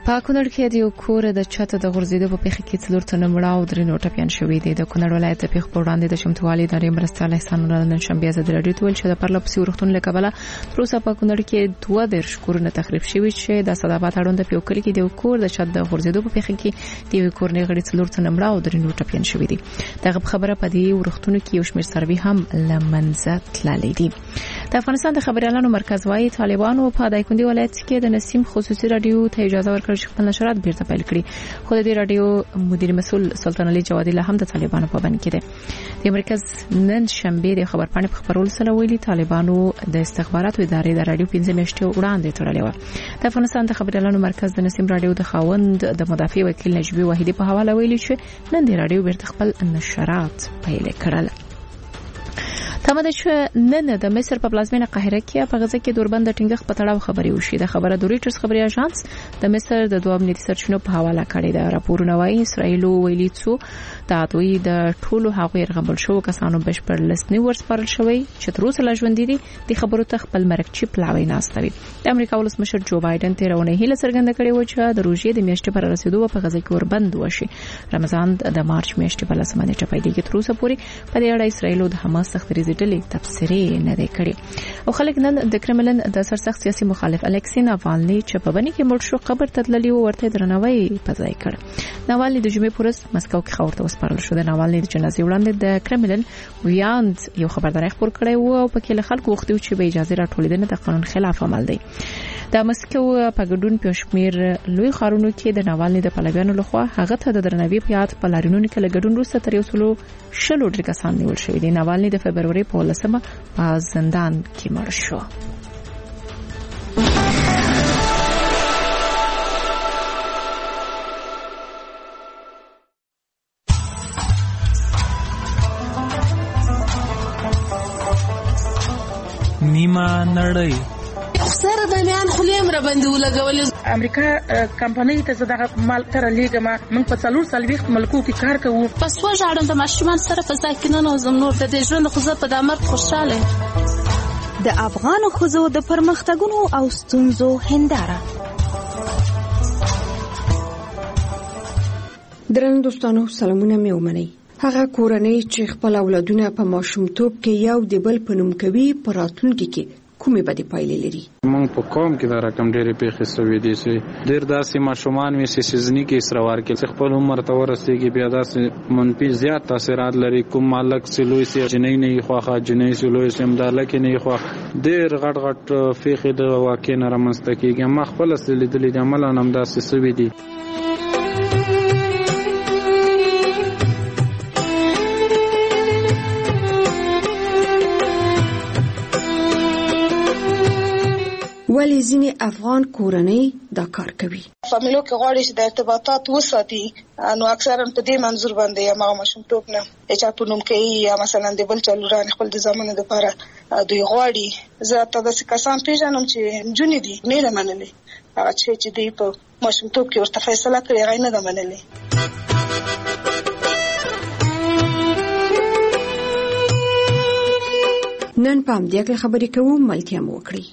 په کونړ کې د یو کور د چت د غورځېدو په پیښه کې څلور تنه مړه او درې نور ټپیان شوي دي. د کونړ ولایت د پیښو په وړاندې د چمتووالي ادارې مرستیال احسان الله نن شنبه ازادي راډیو ته ویل چې د پرله پسې ورښتونو له کبله تر اوسه په کونړ کې دوه دېرش کورونه تخریب شوي چې د صدابات اړوند په یو کلي کې د یو کور د چت د غورځېدو په پیښه کې د یو کورنۍ غړي څلور تنه مړه او درې نور ټپیان شوي دي. دغه خبره په دې ورښتونو کې یو شمېر څاروي هم له منځه تللي دي. د افغانستان د خبريالانو مرکز وايي طالبانو په دایکنډي ولایت کې د نسیم خصوصي رادیو ته اجازه ورکړه چې خپل نشرات بیرته پیل کړي، خو د دې رادیو مدیر مسؤل سلطان علي جوادي له هم د طالبانو په بند کې دی. د مرکز نن شنبه د خبرپاڼې په خبرولو سره ویلي طالبانو د استخباراتو ادارې د رادیو پنځه میاشتې وړاندې تړلې و. د افغانستان د خبريالانو مرکز د نسیم رادیو د خاوند د مدافع وکیل نجیبي وحیدي په حواله ویلي چې نن د رادیو بیرته خپل نشرات پیل کړل. تمه ده چې نن د مصر په پلازمینه قاهره کې په غزه کې دوربند ټینګښ په تړاو خبري وشي. د خبره د رويټرز خبري اژانس د مصر د دوه امنیتي سرچینو په حواله کړې ده. راپورونه وايي اسرائیل ویلي چې د عدوی د ټولو هغوی رغبل شو کسانو بشپړ لست نیو ورسپارل شوی چې تر اوسه لا ژوند دي. د خبرو ته خپل مرکچی پلاوی ناستوي. د امریکا ولسمشر جو بایدن تیرونه هیله څرګنده کړې و چې د روژې د میاشتې پر رسیدو په غزه کې وربند وشي. رمضان د مارچ میاشتې په لسمه نیټه پیلېږي. تر اوسه پورې په دې اړه اسرائیل د حماس سختري ډلې تبصرې نه دی کړی او خلک نن د کرملن د سرسخت سیاسي مخالف الکسی ناوالني چې په بني کې مړ شو قبر ته تللی و ورته درناوی په ځای کړ. ناوالني د جمعې پورس مسکو کې خبرته وسپارل شو. د ناوالني د جنازې وړاندې د کرملن ویاند یو خبرداري خبر کړی و او په کې له خلکو وختي چې به اجازه راټولېدنه د قانون خلاف عمل دی. د مسکو په ګډون په شمیر لوی خارونو کې د ناوالني د پلویانو لخوا هغه ته د درناوي په یاد په لارینونو کې له ګډون وروسته تر یو سلو شلو ډېر کسان نیول شوي دي. ناوالني د فبروري په لسمه په زندان کې مړ شو. نیمه نړۍ سره د میان خلیم را باندې ولګول. امریکا کمپنۍ ته زړه مال تر لیګما من په څلور سالويخت ملکو کې کار کوو. پس وژاړم د ماشومان سره په ځای کې نه نوزم نور د دې ژوند خو زه په دامر خوشاله. د افغان ښځو د پرمختګونو او ستونزو هنداره. درنو دوستانو سلامونه مې ومنئ. هغه کورنۍ چې خپل اولادونه په ماشومتوب کې یو د بل په نوم کوي په راتلونکي کې کومې بدې پایلې لري. موږ په قوم کې دا رقم ډېرې پیښې سوي دي چې ډېر داسې ماشومان وي چې سیزني کې اسروار کې خپل عمر ته ورسېږي بیا داسې منفي زیات تاثیرات لري. کوم مالک چې لوی سي جنۍ نه خوښه جنۍ چې لوی سي امداله کې نه خوښه ډېر غټ غټ پیښې د واقع نه رامنځته کېږي. ما خپل اصلي لیدلې د عمل هم داسې سوي دي. ولی ځینې افغان کورنۍ دا کار کوي. فامیلو کې غواړي چې د ارتباطات وساتي نو اکثرا په دې منظور باندې یا ما ماشومتوب نه اچا په نوم کوي یا مثلا د بل چلوران خپل د زمانه لپاره دوی غواړي. زه ته د کسان پیژنم چې جونې دي نه منلې هغه چې دوی په ماشومتوب کې ورته فیصله کړې غي نه منلې. نن په دې کې خبرې کوو ملتیا مو وکړي.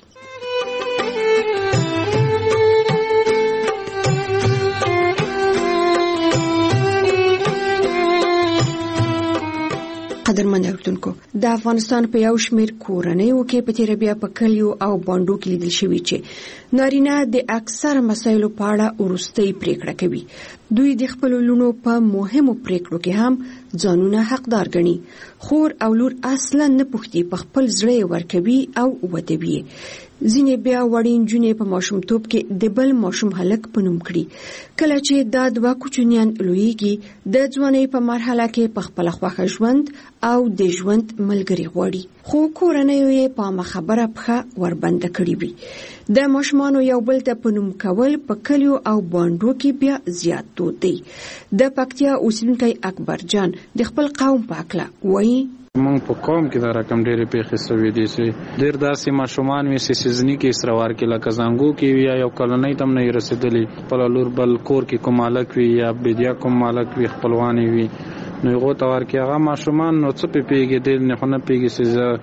قدرمن اوریدونکو د افغانستان په یو شمیر کورنۍ وکي په تیر بیا په کلیو او باندو کې لیدل شوی چې نارینه د اکثر مسایلو په اړه ورستۍ پریکړه کوي. دوی د خپل لونو په مهمو پریکړو کې هم ځانونه حقدار ګڼي. خور او لور اصلا نه پوښتي په خپل ځړې ورکوي او ودوي. ځینې بیا وړین جونې په ماشومتوب کې د بل ماشوم هلک په نوم کړي. کله چې دا دوه کوچنیان لویږي د ځوانۍ په مرحله کې په خپل خوښه ژوند او د ژوند ملګری غواړي. خو کورنۍ یې په خبره پخه وربند کړی وي. د ماشومانو یو بل ته په نوم کول په کلیو او باندو کې بیا زیات دود دی. د پکتیا اوسیدونکی اکبر جان د خپل قوم په اړه وایي. موږ په قوم کې دا رقم ډېرې پیښې سوي دي چې ډېر داسې ماشومان وي چې سیزني کې اسروار کې لکه زنګو کې وي یا یو کلنۍ ته هم نه رسېدلي. خپل لور بل کور کې کوم مالک وي یا بدیا کوم مالک وي خپلوانې وي نو هغو ته ورکې هغه ماشومان نو څه پې پوهېږي دې نه خو نه پوهېږي چې زه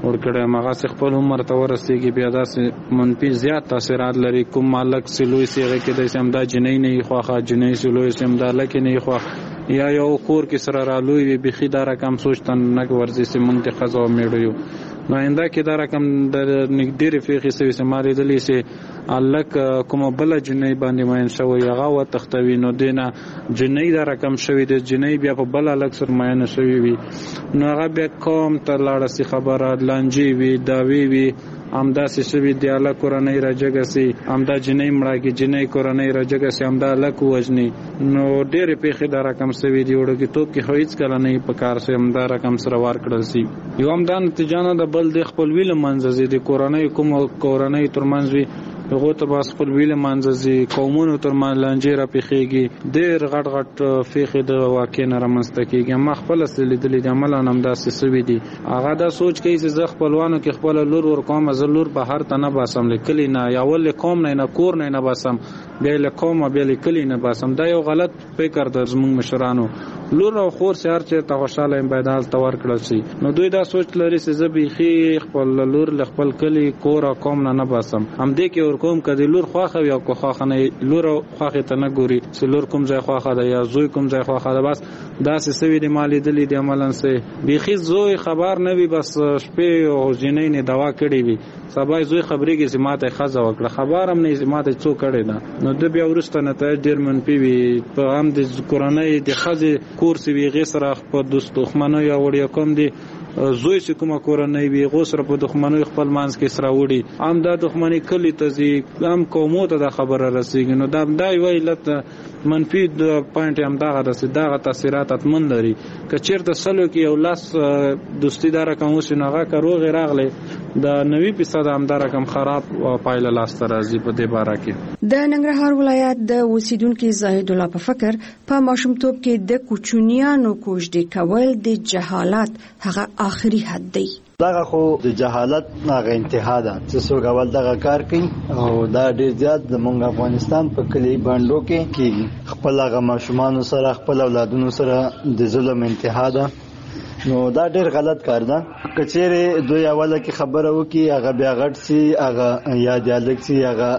ورکړی مغه خپل عمر ته ورسیږي بیا داسې منفي زیات تاثیرات لري. کوم مالک سلوي سیغه کې د سمدا جنۍ نه خوخه جنۍ سلوي سمدا لکه نه خوخه یا یو کور کې سره رالوي وي بخي دا رقم سوچتن نه ورزي سي مونږ ته خزو میړو نو انده کې دا رقم د نګډيري فيخي سوي سماري دلی سي الک کوم بل جنۍ باندې ماین شوی هغه و تختوي نو دینه جنۍ دا رقم شوی د جنۍ بیا په بل الک سر ماین شوی وي نو هغه بیا کوم ته لاړه سي خبره لانجی وي داوی وي امدا سي شوی دی الله قرآنی راجګسي امدا جنۍ مړه کې جنۍ قرآنی راجګسي امدا الک وجني نو ډېر پیخي دا رقم سوي دی وړو کې توپ کې هیڅ کله نه په کار سي امدا رقم سره وار کړل سي یو امدا نتیجه د بل د خپل ویل منځ دي قرآنی کوم قرآنی ترمنځ وي هغه ته باس خپل ویل منځ قومونو ترمنځ لانجې را پیخيږي ډېر غټ غټ فیخي د واقع نه رامنځته کیږي ما خپل سلیدل د عمل انم داسې سوي دي هغه دا سوچ کوي چې زه خپلوانو کې خپل لور ور کوم زلور بهر ته نه باسم لیکلی نه یا ول کوم نه نه کور نه نه باسم بیا له کوم بیا لیکلی نه باسم دا یو غلط فکر د زموږ مشرانو لور او خور سهار چې ته خوشاله ام بيدال تور کړل شي نو دوی دا سوچ لري چې زه بيخي خپل لور ل خپل کلی کور او کوم نه نه باسم هم دې کې ور کوم کدي لور خواخه یا کو خواخه نه لور خواخه ته نه ګوري چې لور کوم ځای خواخه ده یا زوی کوم ځای خواخه ده بس دا سوي د مالی دلی د عملن سه بيخي زوی خبر نه وي بس شپې او جنې نه دوا کړی وي سبا زوی خبرې کې سماته خزه وکړه خبر هم نه سماته څو کړي نه نو د بیا ورسته نه ته ډیر منفي وي په هم د قرآنی د خزه کورس وی غي سره په دوست دښمنو یا وړیا کوم دي زوی چې کومه کورنۍ وي غو سره په دښمنو خپل مانس کې سره وړي ام دا دښمنی کلی ته زی ام کومو ته د خبره رسیږي نو دا دای ویلت منفي د پوینټ هم دا غته دا تاثیرات اتمن لري کچیر د سلو کې یو لاس دوستی دار کوم شنوغه کروغ راغله د نوي فیصد هم دا رقم خراب او پایله لاس راځي په دې باره کې د ننګرهار ولایت د اوسیدونکو زاهد الله په فکر په ماشومتوب کې د کوچنیانو کوژدې کول د جهالت هغه آخري حد دی دغه خو د جهالت هغه انتها ده چې څوک اول دغه کار کوي او دا ډیر زیات د مونږ افغانستان په کلی باندو کې کیږي خپل هغه ماشومان سره خپل اولادونو سره د ظلم انتها ده نو دا ډیر غلط کار ده کچېره دوی اوله کې خبره وکي هغه بیا غټ سي هغه یا د الک سي هغه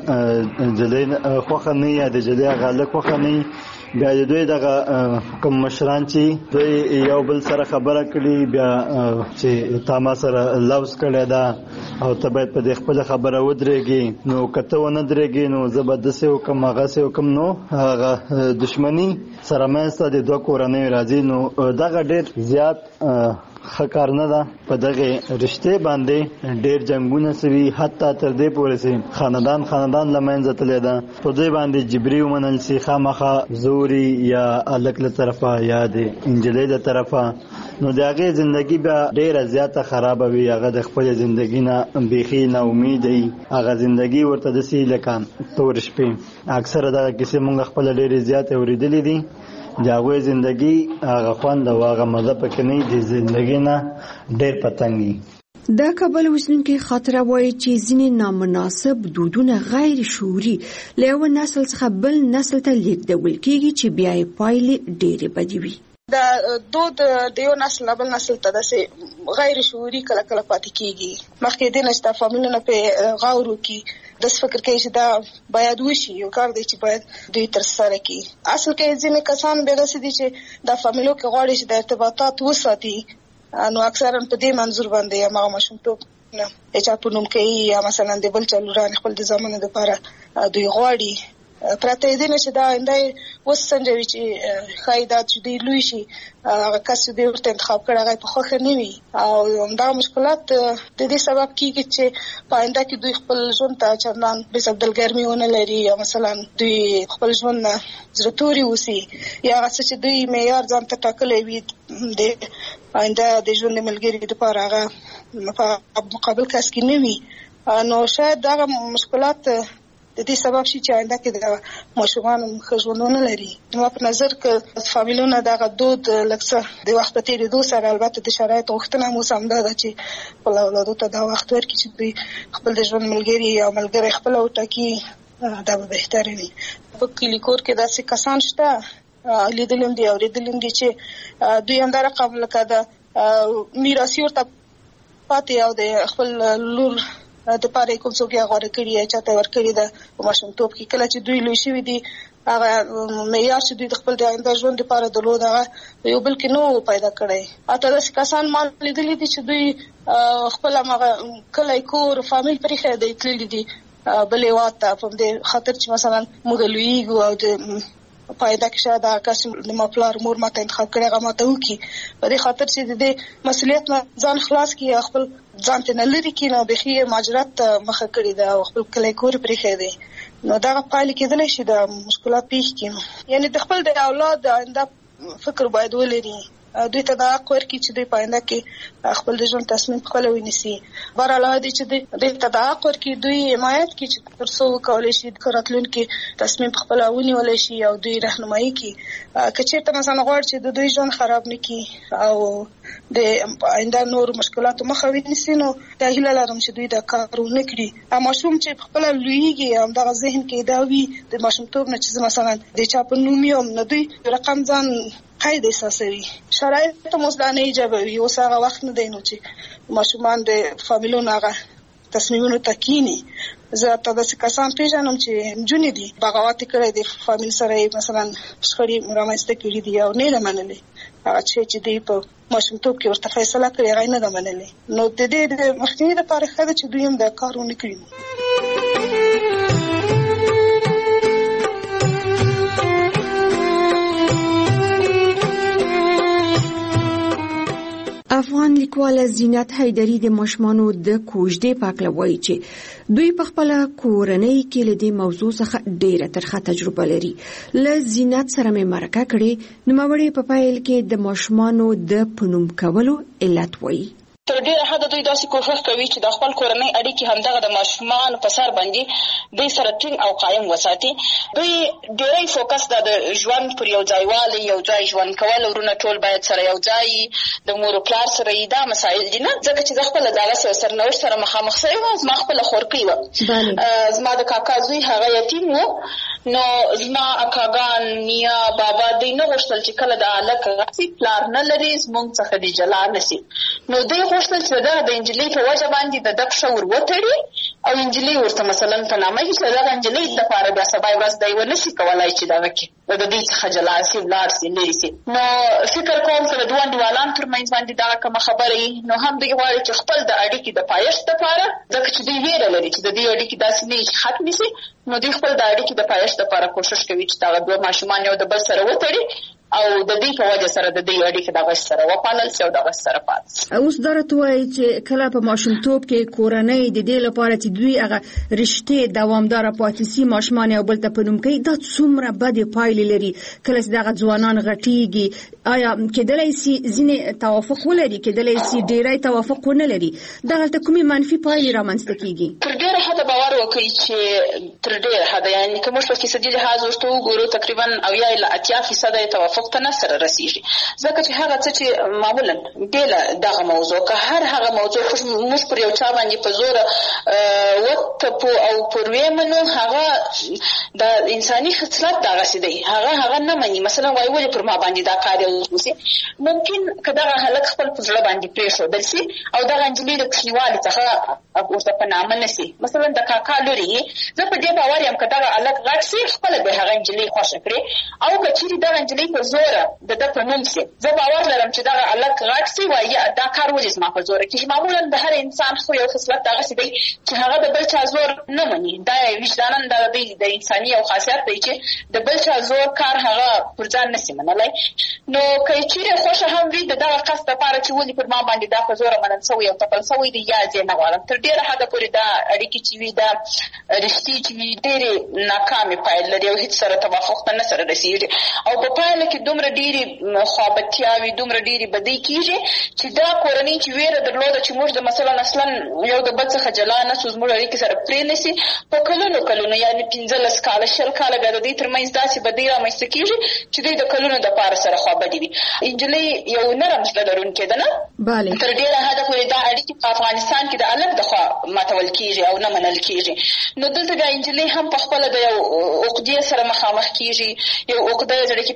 جلین خوخه نه یا د جلې هغه الک خوخه نه بیا دوی دغه کوم مشران چې دوی یو بل سره خبره کړي بیا چې تاسو سره لوز کړی دا او ته باید په دې خپل خبره ودرېږي نو کته و نه درېږي نو زبردست او کوم هغه سه کوم نو هغه دښمنی سره مېسته د دوه کورنۍ راځي نو دغه ډېر زیات خکار نه ده په دغه رشته باندې ډېر جنگونه سوي حتی تر دې پورې سي خاندان خاندان لمنځه تللی ده په دې باندې جبري ومنل سي خامخه زوري یا الک له طرفه یا د انجلۍ له طرفه نو دغه ژوندۍ بیا ډېر زیاته خراب وي هغه د خپل ژوندۍ نه بيخي نه امید وي هغه ژوندۍ ورته د سي لکان تور شپې اکثره دغه کیسه مونږ خپل ډېر زیات اوریدلې دي داوی زندگی هغه خوند او هغه مزه پکې نه دي زندگی نه ډېر پتنګي د کابل اوسیدونکو خاطره وایي چې ځینې نامناسب دودونه غیر شعوري له یو نسل څخه بل نسل ته لیږدول کېږي چې بیا یې پایلې ډېرې بدې وي د دود د یو نسل بل نسل ته داسې غیر شعوري کله کله پاتې کېږي مخکې د نشته فامیلونه په غور وکړي د فکر کوي چې دا باید وشي یو کار دی چې باید دوی تر سره کړي اصل کې ځینې کسان به داسې دي چې د فامیلو کې غواړي چې د ارتباطات وساتي نو اکثرا په دې منظور باندې ما ماشومتوب نه چې په نوم کې یا مثلا د بل چلوران خپل د زمانه لپاره دوی غواړي پراته دې نشه دا اندای وسنجوي چې خایدا چې دی لوي شي هغه کس دې ورته انتخاب کړه هغه په خوخه نه وي او دا مشکلات د دې سبب کیږي چې پاینده کې دوی خپل ژوند ته چندان به عبدالګرمي ونه لري یا مثلا دوی خپل ژوند زړتوري وسی یا څه چې دوی معیار ځان ته ټاکلې وي د پاینده د ژوند ملګری لپاره هغه په مقابل کس کې نه وي نو شاید دا مشکلات د دې سبب شي چې آینده کې د ماشومان خژونونه لري نو په نظر کې فامیلونه دغه دود لکه د وخت تیرېدو سره البته د شرایطو غوښتنه مو سم ده چې خپل اولادو ته دا وخت ورکړي چې دوی خپل د ژوند ملګري یا ملګری خپل وټاکي دا به بهتره وي په کلی کور کې داسې کسان شته لیدلم دي اورېدلم دي چې دوی هم دا رقم لکه د میراثي ورته پاتې او د خپل لور د پاره کوم څوک یې غوړه کړی چې ته ورکړی ده په ماشومتوب کې کله چې دوی لوی شوي دي هغه معیار چې دوی د خپل د آینده ژوند لپاره درلود هغه یو بل کې نو پیدا کړی اته داسې کسان ما لیدلي دي چې دوی خپل هغه کلی کور فامیل پرې خې دی تللي دي بلې واته په دې خاطر چې مثلا موږ لویږو او د پیدا کې شاید هغه کس د ما پلار مور ماته انتخاب کړی هغه ماته وکړي په دې خاطر چې د دې مسؤلیت نه ځان خلاص کړي خپل ځان ته نه لري کړي نو بخي مهاجرت مخه کړی ده او خپل کلی کور پرې خې دی نو دا پایله کېدلی شي د مشکلات پیښ کړي یعنی د خپل د اولاد د آینده فکر باید ولري دوی ته دا حق ورکړي چې دوی په آینده کې خپل د ژوند تصمیم خپل ونیسي بهرحال دوی چې دوی ته دا حق ورکړي دوی حمایت کړي چې تر څو وکولی شي د راتلونکي تصمیم خپل ونیولی شي او دوی رهنمایي کړي که چېرته مثلا غواړي چې د دوی ژوند خراب نه کړي او د آینده نور مشکلاتو مخه ونیسي نو دا هیله لرم چې دوی دا کار ونه کړي ماشوم چې خپله لویږي همدغه ذهن کې دا وي د ماشومتوب نه چې مثلا د چا په نوم یم نو دوی رقم ځان قید احساسوي شرایط مزدانه ایجابوي اوس هغه وخت نه دی نو چې ماشومان د فامیلونو هغه تصمیمونو ته کینی زه ته داسې کسان پیژنم چې نجونې دي بغاوت کړی د فامیل سره مثلا شخړې رامنځته کړي دي او نه یې منلې هغه چې دوی په ماشومتوب کې ورته فیصله کړې هغه نه ده منلې نو د دې د مخنیوي دپاره ښه ده چې دوی هم دا کار ونه کړي افغان لیکواله زینت حیدري د ماشومانو د کوژدې په اړه وایي چې دوی په خپله کورنۍ کې له دې موضوع څخه ډېره ترخه تجربه لري له زینت سره مې مرکه کړې نوموړې په پیل کې د ماشومانو د په نوم کولو علت وایي تر ډیره حده دوی داسې کوښښ کوي چې د خپل کورنۍ اړیکې همدغه د ماشومانو په سر باندې دوی سره ټینګ او قایم وساتي دوی ډیری فوکس دا د ژوند پر یو ځایوالي یو ځای ژوند کول ورونه ټول باید سره یو ځای د مور او پلار سره یې دا مسایل دي نه ځکه چې زه خپله د هغه سرنوشت سره مخامخ سوې وم زما خپله خورکۍ وه زما د کاکا زوی هغه یتیم و نو زما اکاګان نیا بابا دوی نه غوښتل چې کله د هلک غسي پلار نه لري زموږ څخه دې جلا نه سي نو دوی غوښتل چې دغه د نجلۍ په وجه باندې د ده پښه ور وتړي او نجلۍ ورته مثلا په نامه کې چې دغه نجلۍ دپاره بیا سبا ورځ دی ونه شي کولی چې دغه کې د دوی څخه جلا سي ولاړ سي لرې سي نو فکر کوم که د دوه انډیوالانو تر منځ باندې دغه کومه خبره وي نو هم دوی غواړي چې خپل د اړیکې د پایښت دپاره ځکه چې دوی ویره لري چې د دې اړیکې داسې نه وي چې ختمې سي نو دوی خپل د اړیکې د پایښت دپاره کوښښ کوي چې دغه دوه ماشومان یو د بل سره وتړي او د دې په وجه سره د دې اړیکې دغه سره وپالل شي او دغه سره پاتې شي اوس دا راته وایي چې کله په ماشومتوب کې کورنۍ د دې لپاره چې دوی هغه رشتې دوامداره پاتې سي ماشومان یو بل ته په نوم کوي دا څومره بدې پایلې لري کله چې دغه ځوانان غټېږي آیا کېدلی سي ځینې توافق ولري کېدلی سي ډېری توافق ونه لري دغلته کومې منفي پایلې رامنځته کېږي تر ډېره حده باور وکړئ چې تر ډېره حده یعنې که موږ په فیصدي لحاظ ورته وګورو تقریبا اویا اله اتیا فیصده یې توافق ته نه سره رسیږي ځکه چې هغه څه چې معمولا بېله دغه موضوع که هر هغه موضوع موږ پر یو چا باندې په زوره وتپو او پر ویې منو هغه د انساني خصلت دغسې دی هغه هغه نه مني مثلا وایي ولې پر ما باندې دا کار وسي ممکن که دغه هلک خپل په زړه باندې پرېښودل سي او دغه نجلۍ د کوچنیوالي څخه ورته په نامه نه سي مثلا د کاکا لورې یې زه په دې باور یم که دغه هلک غټ سي خپله به هغه نجلۍ خوښه کړي او که چیرې دغه نجلۍ په زوره د ده په نوم سي زه باور لرم چې دغه هلک غټ سي وایي دا کار ولې زما په زوره کېږي معمولا د هر انسان خو یو خصلت دغسې دی چې هغه د بل چا زور نه مني دا وجدانا د دوی د انساني یو خاصیت دی چې د بل چا زور کار هغه پر ځان نه سي منلی نو که یې چیرې خوښه هم وي د دغه قصد دپاره چې ولې پر ما باندې دا په زوره منل سوی او تپل سوی دی یا زه نه غواړم تر ډېره حده پورې دا اړیکې چې وي دا رشتې چې وي ډېرې ناکامې پایل لري او هېڅ سره توافق ته نه سره رسېږي او په پایله کې دومره ډېرې خوابتیاوې دومره ډېرې بدۍ کېږي چې دا کورنۍ چې ویره درلوده چې موږ د مثلا اصلا یو د بل څخه جلا نه سو زموږ اړیکې سره پرې نه سي په کلونو کلونو یعنې پنځلس کاله شل کاله بیا د دوی تر منځ داسې بدۍ رامنځته کېږي چې دوی د کلونو دپاره سره خوابدي وي نجلۍ یو نرم زړه لرونکې ده نه تر ډېره حده پورې دا اړیکې په افغانستان کې د هلک د خوا ماتول کېږي او نه منل کېږي نو دلته بیا نجلۍ هم په خپله د یو عقدې سره مخامخ کېږي یو عقده یې زړه کې پاته کېږي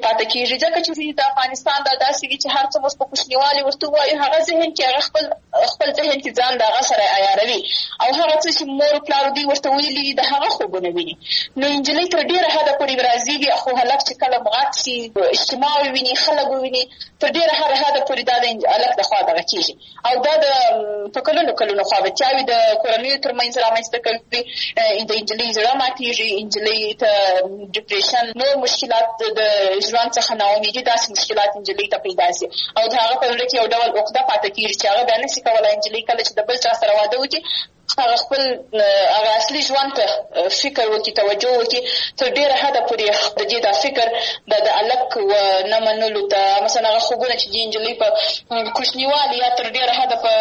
کېږي ځکه چې د افغانستان دا داسې وي چې هر څه موږ په کوچنیوالي ورته ووایو هغه ذهن کې هغه خپل خپل ذهن کې ځان د هغه سره عیاروي او هغه څه چې مور پلار دوی ورته ویلي د هغه خوبونه ویني. نو نجلۍ تر ډېره حده پورې راځي خو هلک چې کله مغات شي اجتماع وویني خلک وویني تر ډېره حده پورې دا د هلک د خوا دغه کېږي او دا د په کلونو کلونو خوابتیاوې د کورنیو تر منځ رامنځته کوي. د نجلۍ زړه ماتېږي، نجلۍ ته ډپریشن نور مشکلات د ژوند څخه ناامیدي داسې مشکلات نجلۍ ته پیدا شي او د هغه په زړه کې یو ډول عقده پاتې کېږي چې هغه بیا نشي کولی نجلۍ کله چې د بل چا سره واده وکړي هغه خپل هغه اصلي ژوند ته فکر وکړي توجه وکړي تر ډېره حده پورې د دې دا فکر د د هلک نه منلو ته مثلا هغه خوبونه چې دي نجلۍ په کوچنیوالي یا تر ډېره حده په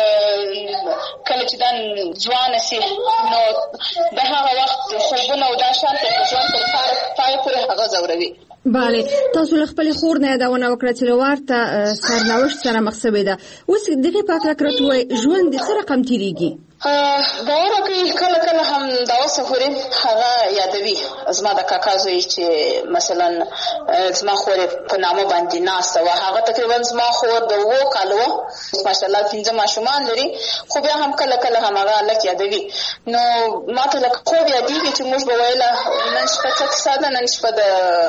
کله چې دا ځوانه سي نو د هغه وخت خوبونه او دا شان ته ژوند تر پایه پورې هغه ځوروي. بله تاسو له خپلې خور نه یادونه وکړه چې له ورته سرنوشت سره مخ شوې ده. اوس دغې په هکله که راته ووایي ژوند د څه رقم تېرېږي؟ باور وکړئ کله کله هم دا اوسه پورې هغه یادوي زما د کاکا زوی چې مثلا زما خور په نامه باندې ناسته وه هغه تقریبا زما خور د اوو کالو وه ماشاءالله پنځه ماشومان لري خو بیا هم کله کله هم هغه هلک یادوي. نو ما ته لکه خوب یادېږي چې موږ به ویله نن شپه څه کیسه ده نن شپه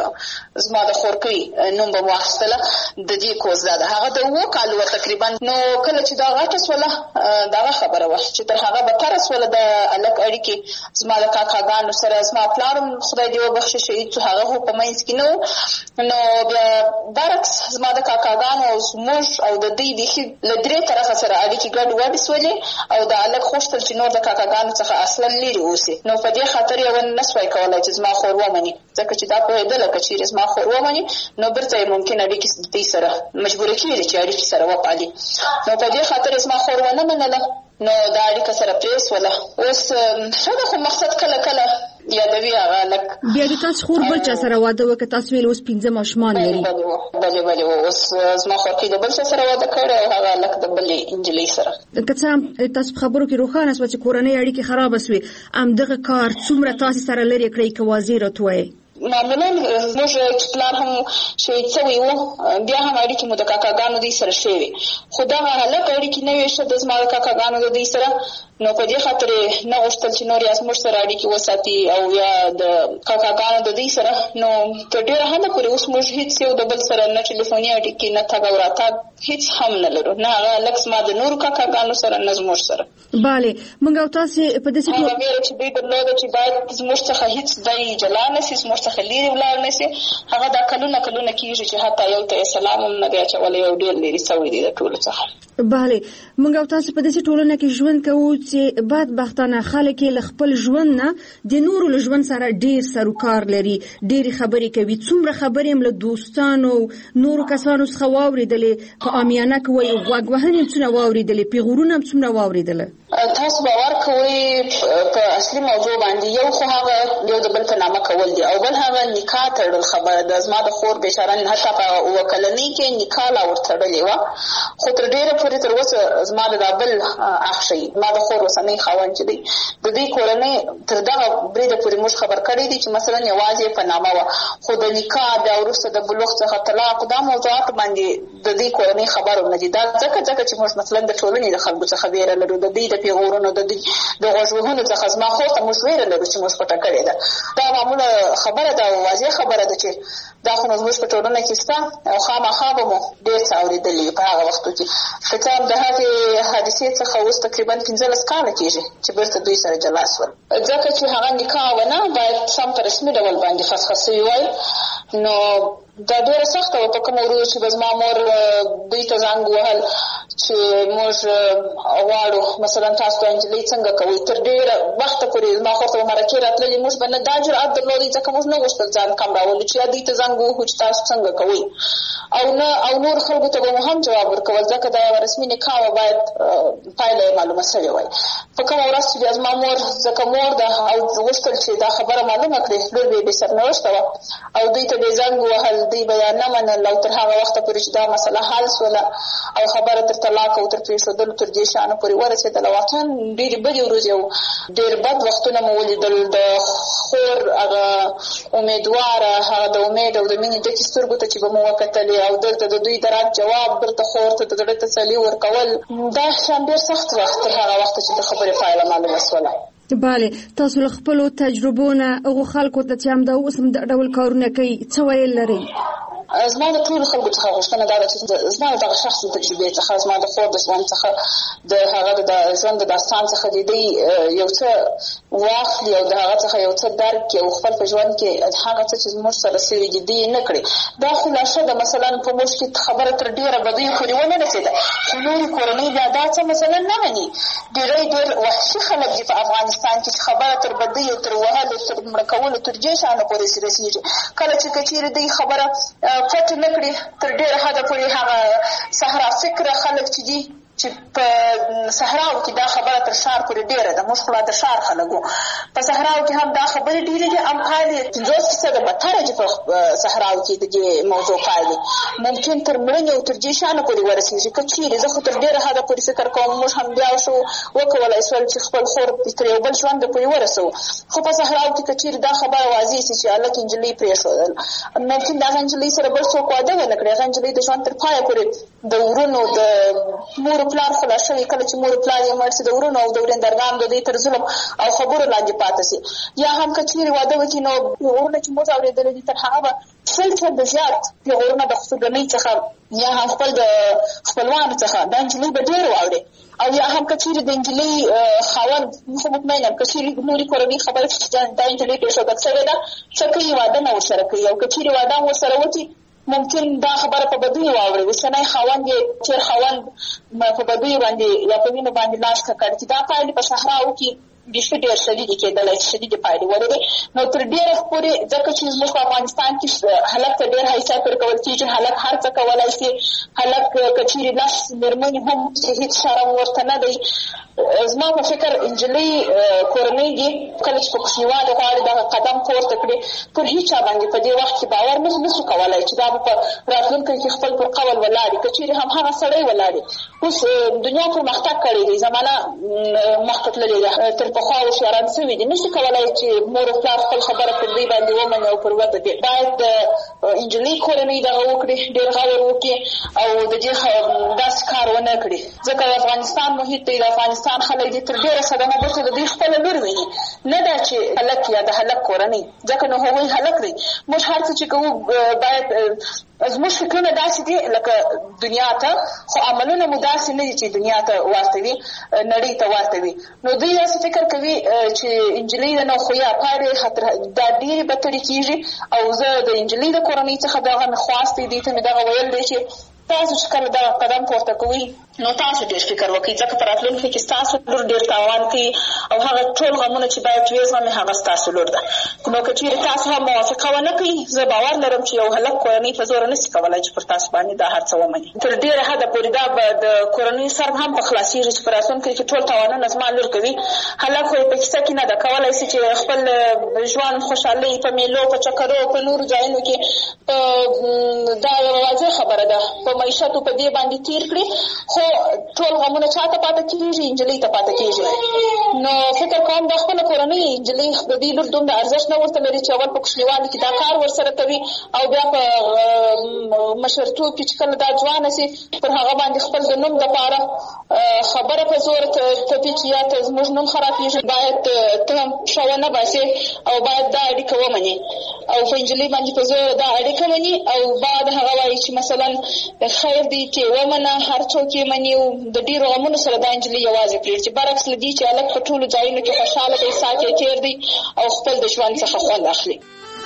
د زما د خورکۍ نوم به مو اخیستله د دې کوز دا ده هغه د اوو کالو وه تقریبا. نو کله چې دا غټه سوله دغه خبره وه چې تر هغه بدتره سوله د هلک اړیکې زما د کاکاګانو سره زما پلار هم خدای دې وبخښي شهید شو هغه خو په منځ کې نه و. نو بیا برعکس زما د کاکاګانو او زموږ او د دوی بیخي له درې طرفه سره اړیکې ګډ وډې سولې او د هلک غوښتل چې نور د کاکاګانو څخه اصلا لرې اوسي. نو په دې خاطر یې ونه نسوای کولی چې زما خور ومني ځکه چې دا پوهېدله که چېرې زما خور ومني نو بیرته یې ممکن اړیکې د دوی سره مجبوره کېږي چې اړیکې سره وپالي. نو په دې خاطر یې زما خور ونه منله نو دا اړیکه سره پرېښوله. اوس ښه ده خو مقصد کله کله یادوي هغه هلک. بیا د تاسو خور بل چا سره واده وکړه تاسو ویل اوس پنځه ماشومان لري؟ بلې بلې اوس زما خورکۍ د بل چا سره واده کړی او هغه هلک د بلې نجلۍ سره. که څه هم تاسو په خبرو کې روښانه شوه چې کورنۍ اړیکې خرابه شوې همدغه کار څومره تاسې سره لرې کړی که واضح راته ووایئ؟ معمولا زموږ چې پلار هم شهید شوی و بیا هم اړیکې مو د کاکاګانو دوی سره ښې وې خو دغه هلک اړیکې نه وې ښه د زما د کاکاګانو د دوی سره. نو په دې خاطر یې نه غوښتل چې نور یا زموږ سره اړیکې وساتي او یا د کاکاګانو د دوی سره. نو تر ډېره حده پورې اوس موږ هېڅ یو د بل سره نه ټلیفوني اړیکې نه تګ او راتګ هېڅ هم نه لرو نه هغه هلک زما د نورو کاکاګانو سره نه زموږ سره. بله موږ او تاسې په داسې هغه ویره چې دوی درلوده چې باید زموږ څخه هېڅ دی جلا نه سي زموږ څخه لرې ولاړ نه سي هغه دا کلونه کلونه کېږي چې حتی یو ته یې سلام هم نه دی اچولی یو ډېر لرې سوی دی د ټولو څخه. بله موږ او تاسو په داسې ټولنه کې ژوند کوو چې بدبختانه خلک یې له خپل ژوند نه د نورو له ژوند سره ډېر سروکار لري ډېرې خبرې کوي څومره خبرې هم له دوستانو نورو کسانو څخه واورېدلې په عامیانه کې وایي غوږ وهنې هم څومره واورېدلې پیغورونه هم څومره واورېدله. تاسو باور کوئ په اصلي موضوع باندې یو خو هغه یو د بل په نامه کول دي او بل هغه نکاح تړل خبره ده. زما د خور بیچاره حتی په اووه کلنۍ کې نکاح لا ورتړلې وه خو تر ډېره پورې تر اوسه زما د دا بل اخ شي زما د خور اوسنی خاوند چې دی د دې کورنۍ تر دغه بریده پورې موږ خبر کړی دي چې مثلا یوازې په نامه وه خو د نکاح بیا وروسته د بلوغ څخه طلاق دا موضوعات باندې د دې کورنۍ خبر هم نه دي. دا ځکه ځکه چې موږ مثلا د ټولنې د خلکو څخه ویره لرو د دوی د پیغورونو د د غوږ وهلو څخه زما خور ته موږ ویره لرو چې موږ پټه کړې ده. دا معموله خبره ده او واضح خبره ده چې دا خو زموږ په ټولنه کې شته او خامخا به مو ډېر څه اورېدلي په هغه وختو کې. که څه هم د هغې حادثې څخه اوس تقریبا پنځلس کاله کېږي چې بیرته دوی سره جلا شول ځکه چې هغه نکاح ونه باید سم په رسمي ډول باندې فسخه شوي وای. نو دا ډېره سخته وه په کومه ورځ چې به زما مور دوی ته زنګ ووهل چې موږ غواړو مثلا تاسو ته نجلۍ څنګه کوئ. تر ډېره وخته پورې زما خور ته به مرکې راتللې موږ به نه دا جرأت درلودی ځکه موږ نه غوښتل ځان کم راولو چې یا دوی ته زنګ ووهو چې تاسو څنګه کوئ او نه او نور خلکو ته به مو هم جواب ورکول ځکه دا یوه رسمي نکاح وه باید پایله یې معلومه سوې وای. په کومه ورځ چې بیا زما مور ځکه مور ده او غوښتل چې دا خبره معلومه کړي لور به یې بې سرنوشته وه او دوی ته به یې زنګ ووهل دوی به یا نه منل او تر هغه وخته پورې چې دا مسله حل سوله او خبره تر طلاق او تر پریښودلو تر دې شانو پورې ورسېدله. واقعا ډېرې بدې ورځې او ډېر بد وختونه مو ولیدل. د خور هغه امیدواره هغه د امید او د مینې ډکې سترګو ته چې به مو وکتلې او دلته د دوی د رد جواب دلته خور ته د زړه تسلي ورکول، دا شیان ډېر سخت وخت تر هغه وخته چې د خبرې پایله معلومه شوله. بله، تاسو له خپلو تجربو نه هغو خلکو ته چې همدا اوس هم د ډول کارونه کوي څه ویل لرئ؟ زما د ټولو خلکو څخه غوښتنه دا ده چې زما د دغه شخصي تجربې څخه، زما د خور د ژوند څخه، د هغه د ژوند د داستان څخه د دوی یو څه واخلي او د هغه څخه یو څه درک کړي او خپل په ژوند کې هغه څه چې زموږ سره سوي دي دې نه کړي. دا خلاصه ده. مثلا په موږ کې خبره تر ډېره بدیو پورې ونه رسېده، خو نورې کورنۍ بیا دا څه مثلا نه مني. ډېری ډېر وحشي خلک دي په افغانستان کې چې خبره تر بدیو، تر وهلو، تر مړه کولو، تر دې شانو پورې رسېږي. کله چې که چېرې دوی خبره پټ نه کړي تر ډېره حده پورې هغه صحرا فکره خلک چې دي چې په صحراو کې دا خبره تر ښار پورې ډېره ده. موږ خو لا د ښار خلک وو، په صحراو کې هم دا خبرې ډېرې دي. هم پایلې پنځوس فیصده بدتره دي په صحراو کې د دې موضوع پایلې ممکن تر مړینې او تر دې شانو پورې ورسېږي. که چېرې زه خو تر ډېره حده پورې فکر کوم موږ هم بیا شو وکولی شول چې خپل خور تر یو بل ژونده پورې ورسوو. خو په صحراو کې که چېرې دا خبره واضح شي چې هلک نجلۍ پرېښودل، ممکن د هغه نجلۍ سره بل څوک واده ونه کړي، هغه نجلۍ د ژوند تر پایه پورې د ورونو د مور پلار خلاص شوي. کله چې مور پلار یې مړ شي د ورونو او د ورېندرګانو د دوی تر ظلم او خبرو لاندې پاتې شي. یا هم که چېرې واده وکړي نو پیغورونه چې موږ اورېدلي دي تر هغه به شل چنده زیات پیغورونه د خسوګنۍ څخه یا هم خپل د خپلوانو څخه دا نجلۍ به ډېر واوري. او یا هم که چېرې د نجلۍ خاوند خو مطمئن یم که چېرې نورې کورنۍ خبره چې دا نجلۍ پرېښودل شوې ده څه کوي، واده نه ورسره کوي. او که چېرې واده هم ورسره وکړي ممکن دا خبره په بدیو واوري. اوسنی خاوند یې تېر خاوند په بدیو باندې یا په وینو باندې لاس ککړ چې دا پایلې په صحراو کې بیخي ډېر شدیدې کېدلی چې شدیدې پایلې ولري. نو تر ډېره پورې ځکه چې زموږ په افغانستان کې هلک ته ډېر حیثیت ورکول کېږي، هلک هر څه کولی شي، هلک که چېرې لس مېرمنې هم چې هېڅ شرم ورته نه دی. زما په فکر نجلۍ کورنۍ دي کله چې په کوچنیوالي غواړي دغه قدم پورته کړي پر هېڅ چا باندې په دې وخت کې باور نه نشو کولی چې دا به په راتلونکي کې خپل پر قول ولاړي. که چېرې هم هغه سړی ولاړي. اوس دنیا پرمختګ کړی دی، زمانه مخته تللې ده، تر پخوا هوښیاران شوي دي، نشي کولی چې مور او پلار خپل خبره پر دوی باندې ومني او پر ودرېږي. باید د نجلۍ کورنۍ دغه وکړي، ډېر غور وکړي او د دې داسې کار ونه کړي. ځکه د افغانستان محیط دی، د افغانستان خلک دي تر ډېره صدمه دلته د دوی خپله لور ویني، نه دا چې هلک یا د هلک کورنۍ، ځکه نو هغوی هلک دی. موږ هر څه چې کوو باید زموږ فکرونه داسې دي لکه دنیا ته، خو عملونه مو داسې نه دي چې دنیا ته ورته وي، نړۍ ته ورته وي. نو دوی داسې فکر کوي چې نجلۍ ده نو خو یا پایلې دا ډېرې بدترې کېږي. او زه د نجلۍ د کورنۍ څخه دغه مې خواست دی، دوی ته مې دغه ویل دی چې تاسو چې کله دغه قدم پورته کوئ نو تاسو ډېر فکر وکړئ، ځکه په راتلونکي کې ستاسو لور ډېر تاوان کوي او هغه ټول غمونه چې باید ویې زغمي هغه ستاسو لور ده. نو که چېرې تاسو هم موافقه ونه کوئ، زه باور لرم چې یو هلک کورنۍ په زوره نشي کولی چې پر تاسو باندې دا هر څه ومني. تر ډېره حده پورې دا به د کورنۍ سر هم په خلاصېږي چې په راتلونکي کې ټول تاوانونه زما لور کوي. هلک خو یې په کیسه کې نه ده کولی شي چې خپل ژوند خوشحالۍ په میلو، په چکرو، په نورو ځایونو کې دا یوه واضح خبره ده په معیشتو په دې باندې تېر کړي، خو ټول غمونه چا ته پاته کېږي؟ نجلۍ ته پاته کېږي. نو فکر کوم دا خپله کورنۍ نجلۍ د دې لور دومره ارزښت نه ورته لري چې اول په کوچنیوالي کې دا کار ورسره کوي او بیا په مشرتوب کې چې کله دا ځوانه شي پر هغه باندې خپل د نوم دپاره خبره په زوره تپي چې یا ته زموږ نوم خرابېږي. باید ته هم پښه ونه باسې او باید دا اړیکه ومنې او په نجلۍ باندې په زوره دا اړیکه مني او بعد هغه وایي چې مثلا خیر دی چې ومنه، هر څوک یې مني او د ډېرو غمونو سره دا نجلۍ یوازې پرېږدي، برعکس له دې چې هلک په ټولو ځایونو کې خوشحاله دی، ساعت یې تېر دی او خپل د ژوند څخه خوند اخلي.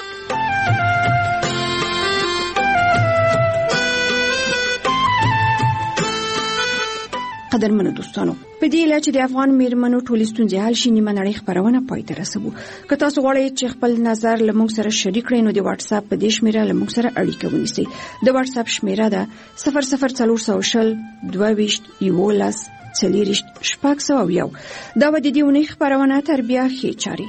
قدرمنو دوستانو، په دې اله چې د افغان میرمنو ټولې ستونزې حل شي نیمه نړۍ خپرونه پای ته رسوو. که تاسو غواړئ چې خپل نظر له موږ سره شریک کړئ نو د واتس اپ په دې شمیره له موږ سره اړیکه ونیسئ. د واتس اپ شمیره ده صفر صفر څلور سوه شل دوه ویشت یولس څلېرویشت شپږ سوه یو. دا به د دې اونۍ خپرونه تر بیا ښې چارې.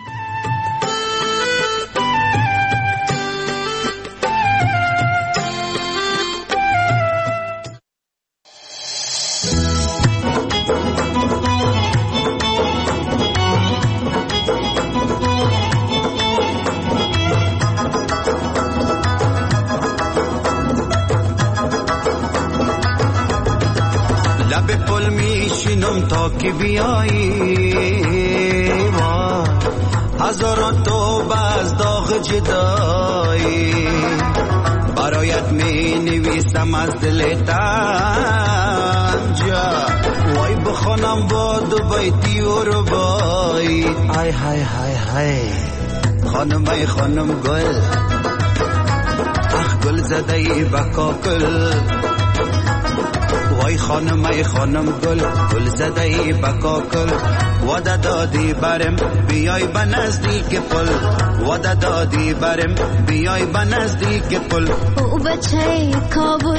तुम तो की भी आई هزاران توبه از داغ جدایی برایت می نویسم از دل تنجا وای بخونم با دو بیتی و ربایی های های های های خانم ای خانم گل اخ گل زده ای بکاکل وای خانم ای خانم گل گل زده ای بکاکل ودا دادی برم بیای به نزدیک پل ودا دادی برم بیای به نزدیک پل او بچه کابل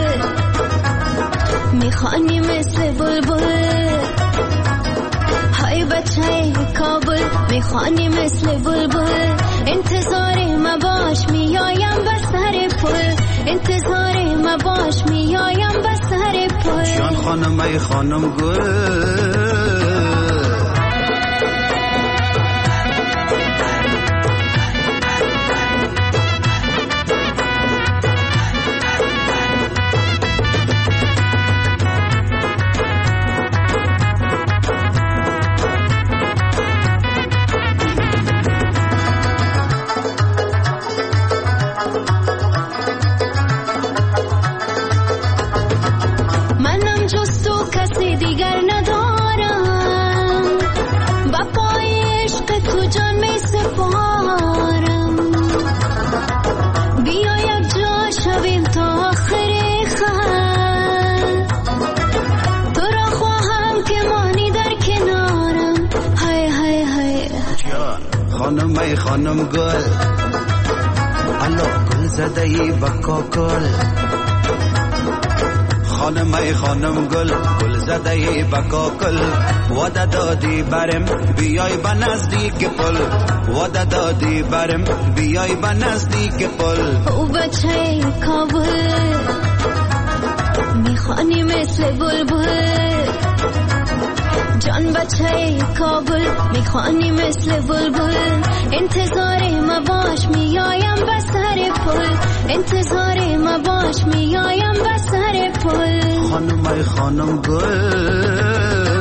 میخوانی مثل بلبل های بچه کابل میخوانی مثل بلبل انتظار ما باش میایم به سر پل انتظار ما باش میایم به سر پل جان خانم ای خانم گل خانم ای خانم گل الله گل زده ای بکاکل خانم ای خانم گل گل زده ای بکاکل ودا دادی برم بیای به نزدیک پل ودا دادی برم بیای به نزدیک پل او بچه کابل میخوانی مثل بلبل جان بچه کابل میخوانی مثل بلبل انتظار ما باش میایم به سر پل انتظار ما باش میایم به سر پل خانم ای خانم گل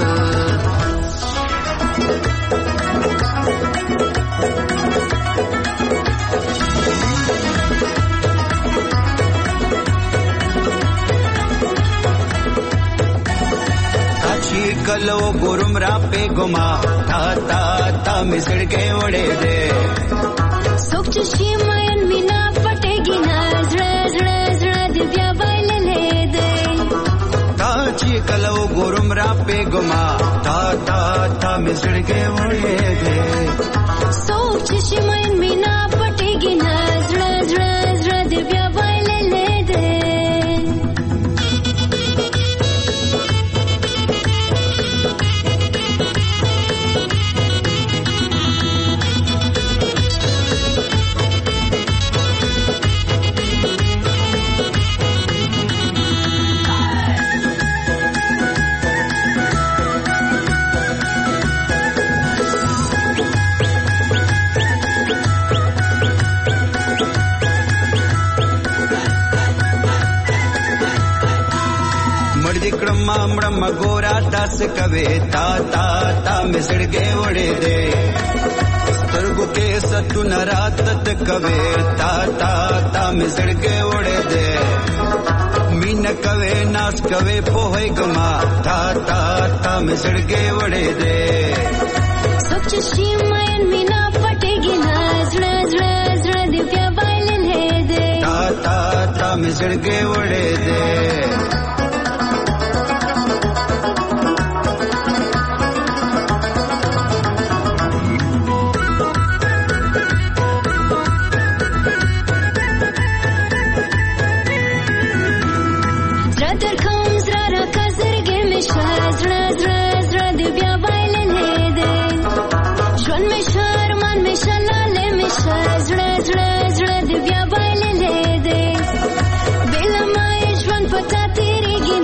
कलो गुरुम रापे गुमा ता ता ता मिसड़ के उड़े दे सुख चुशी मायन मीना पटेगी ना जड़ा जड़ा जड़ा दिव्या बाल ले दे ताची कलो गुरुम रापे गुमा ता ता ता मिसड़ के उड़े दे सुख चुशी मायन मीना पटेगी ना जड़ा जड़ा जड़ा दिव्या बाल ले दे मामड़ मगोरा दस कवे ता ता ता मिसड़ के उड़े दे स्तर्गु के सतु नरातत कवे ता ता ता मिसड़ के उड़े दे मीन कवे नास कवे पोहे गमा ता ता ता मिसड़ के उड़े दे सुख चुशी मायन मीना पटेगी ना जड़ा जड़ा जड़ा दिव्या बाल ले दे ता ता ता मिसड़ के उड़े दे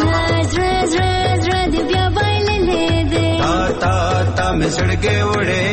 मिसड़ के उड़े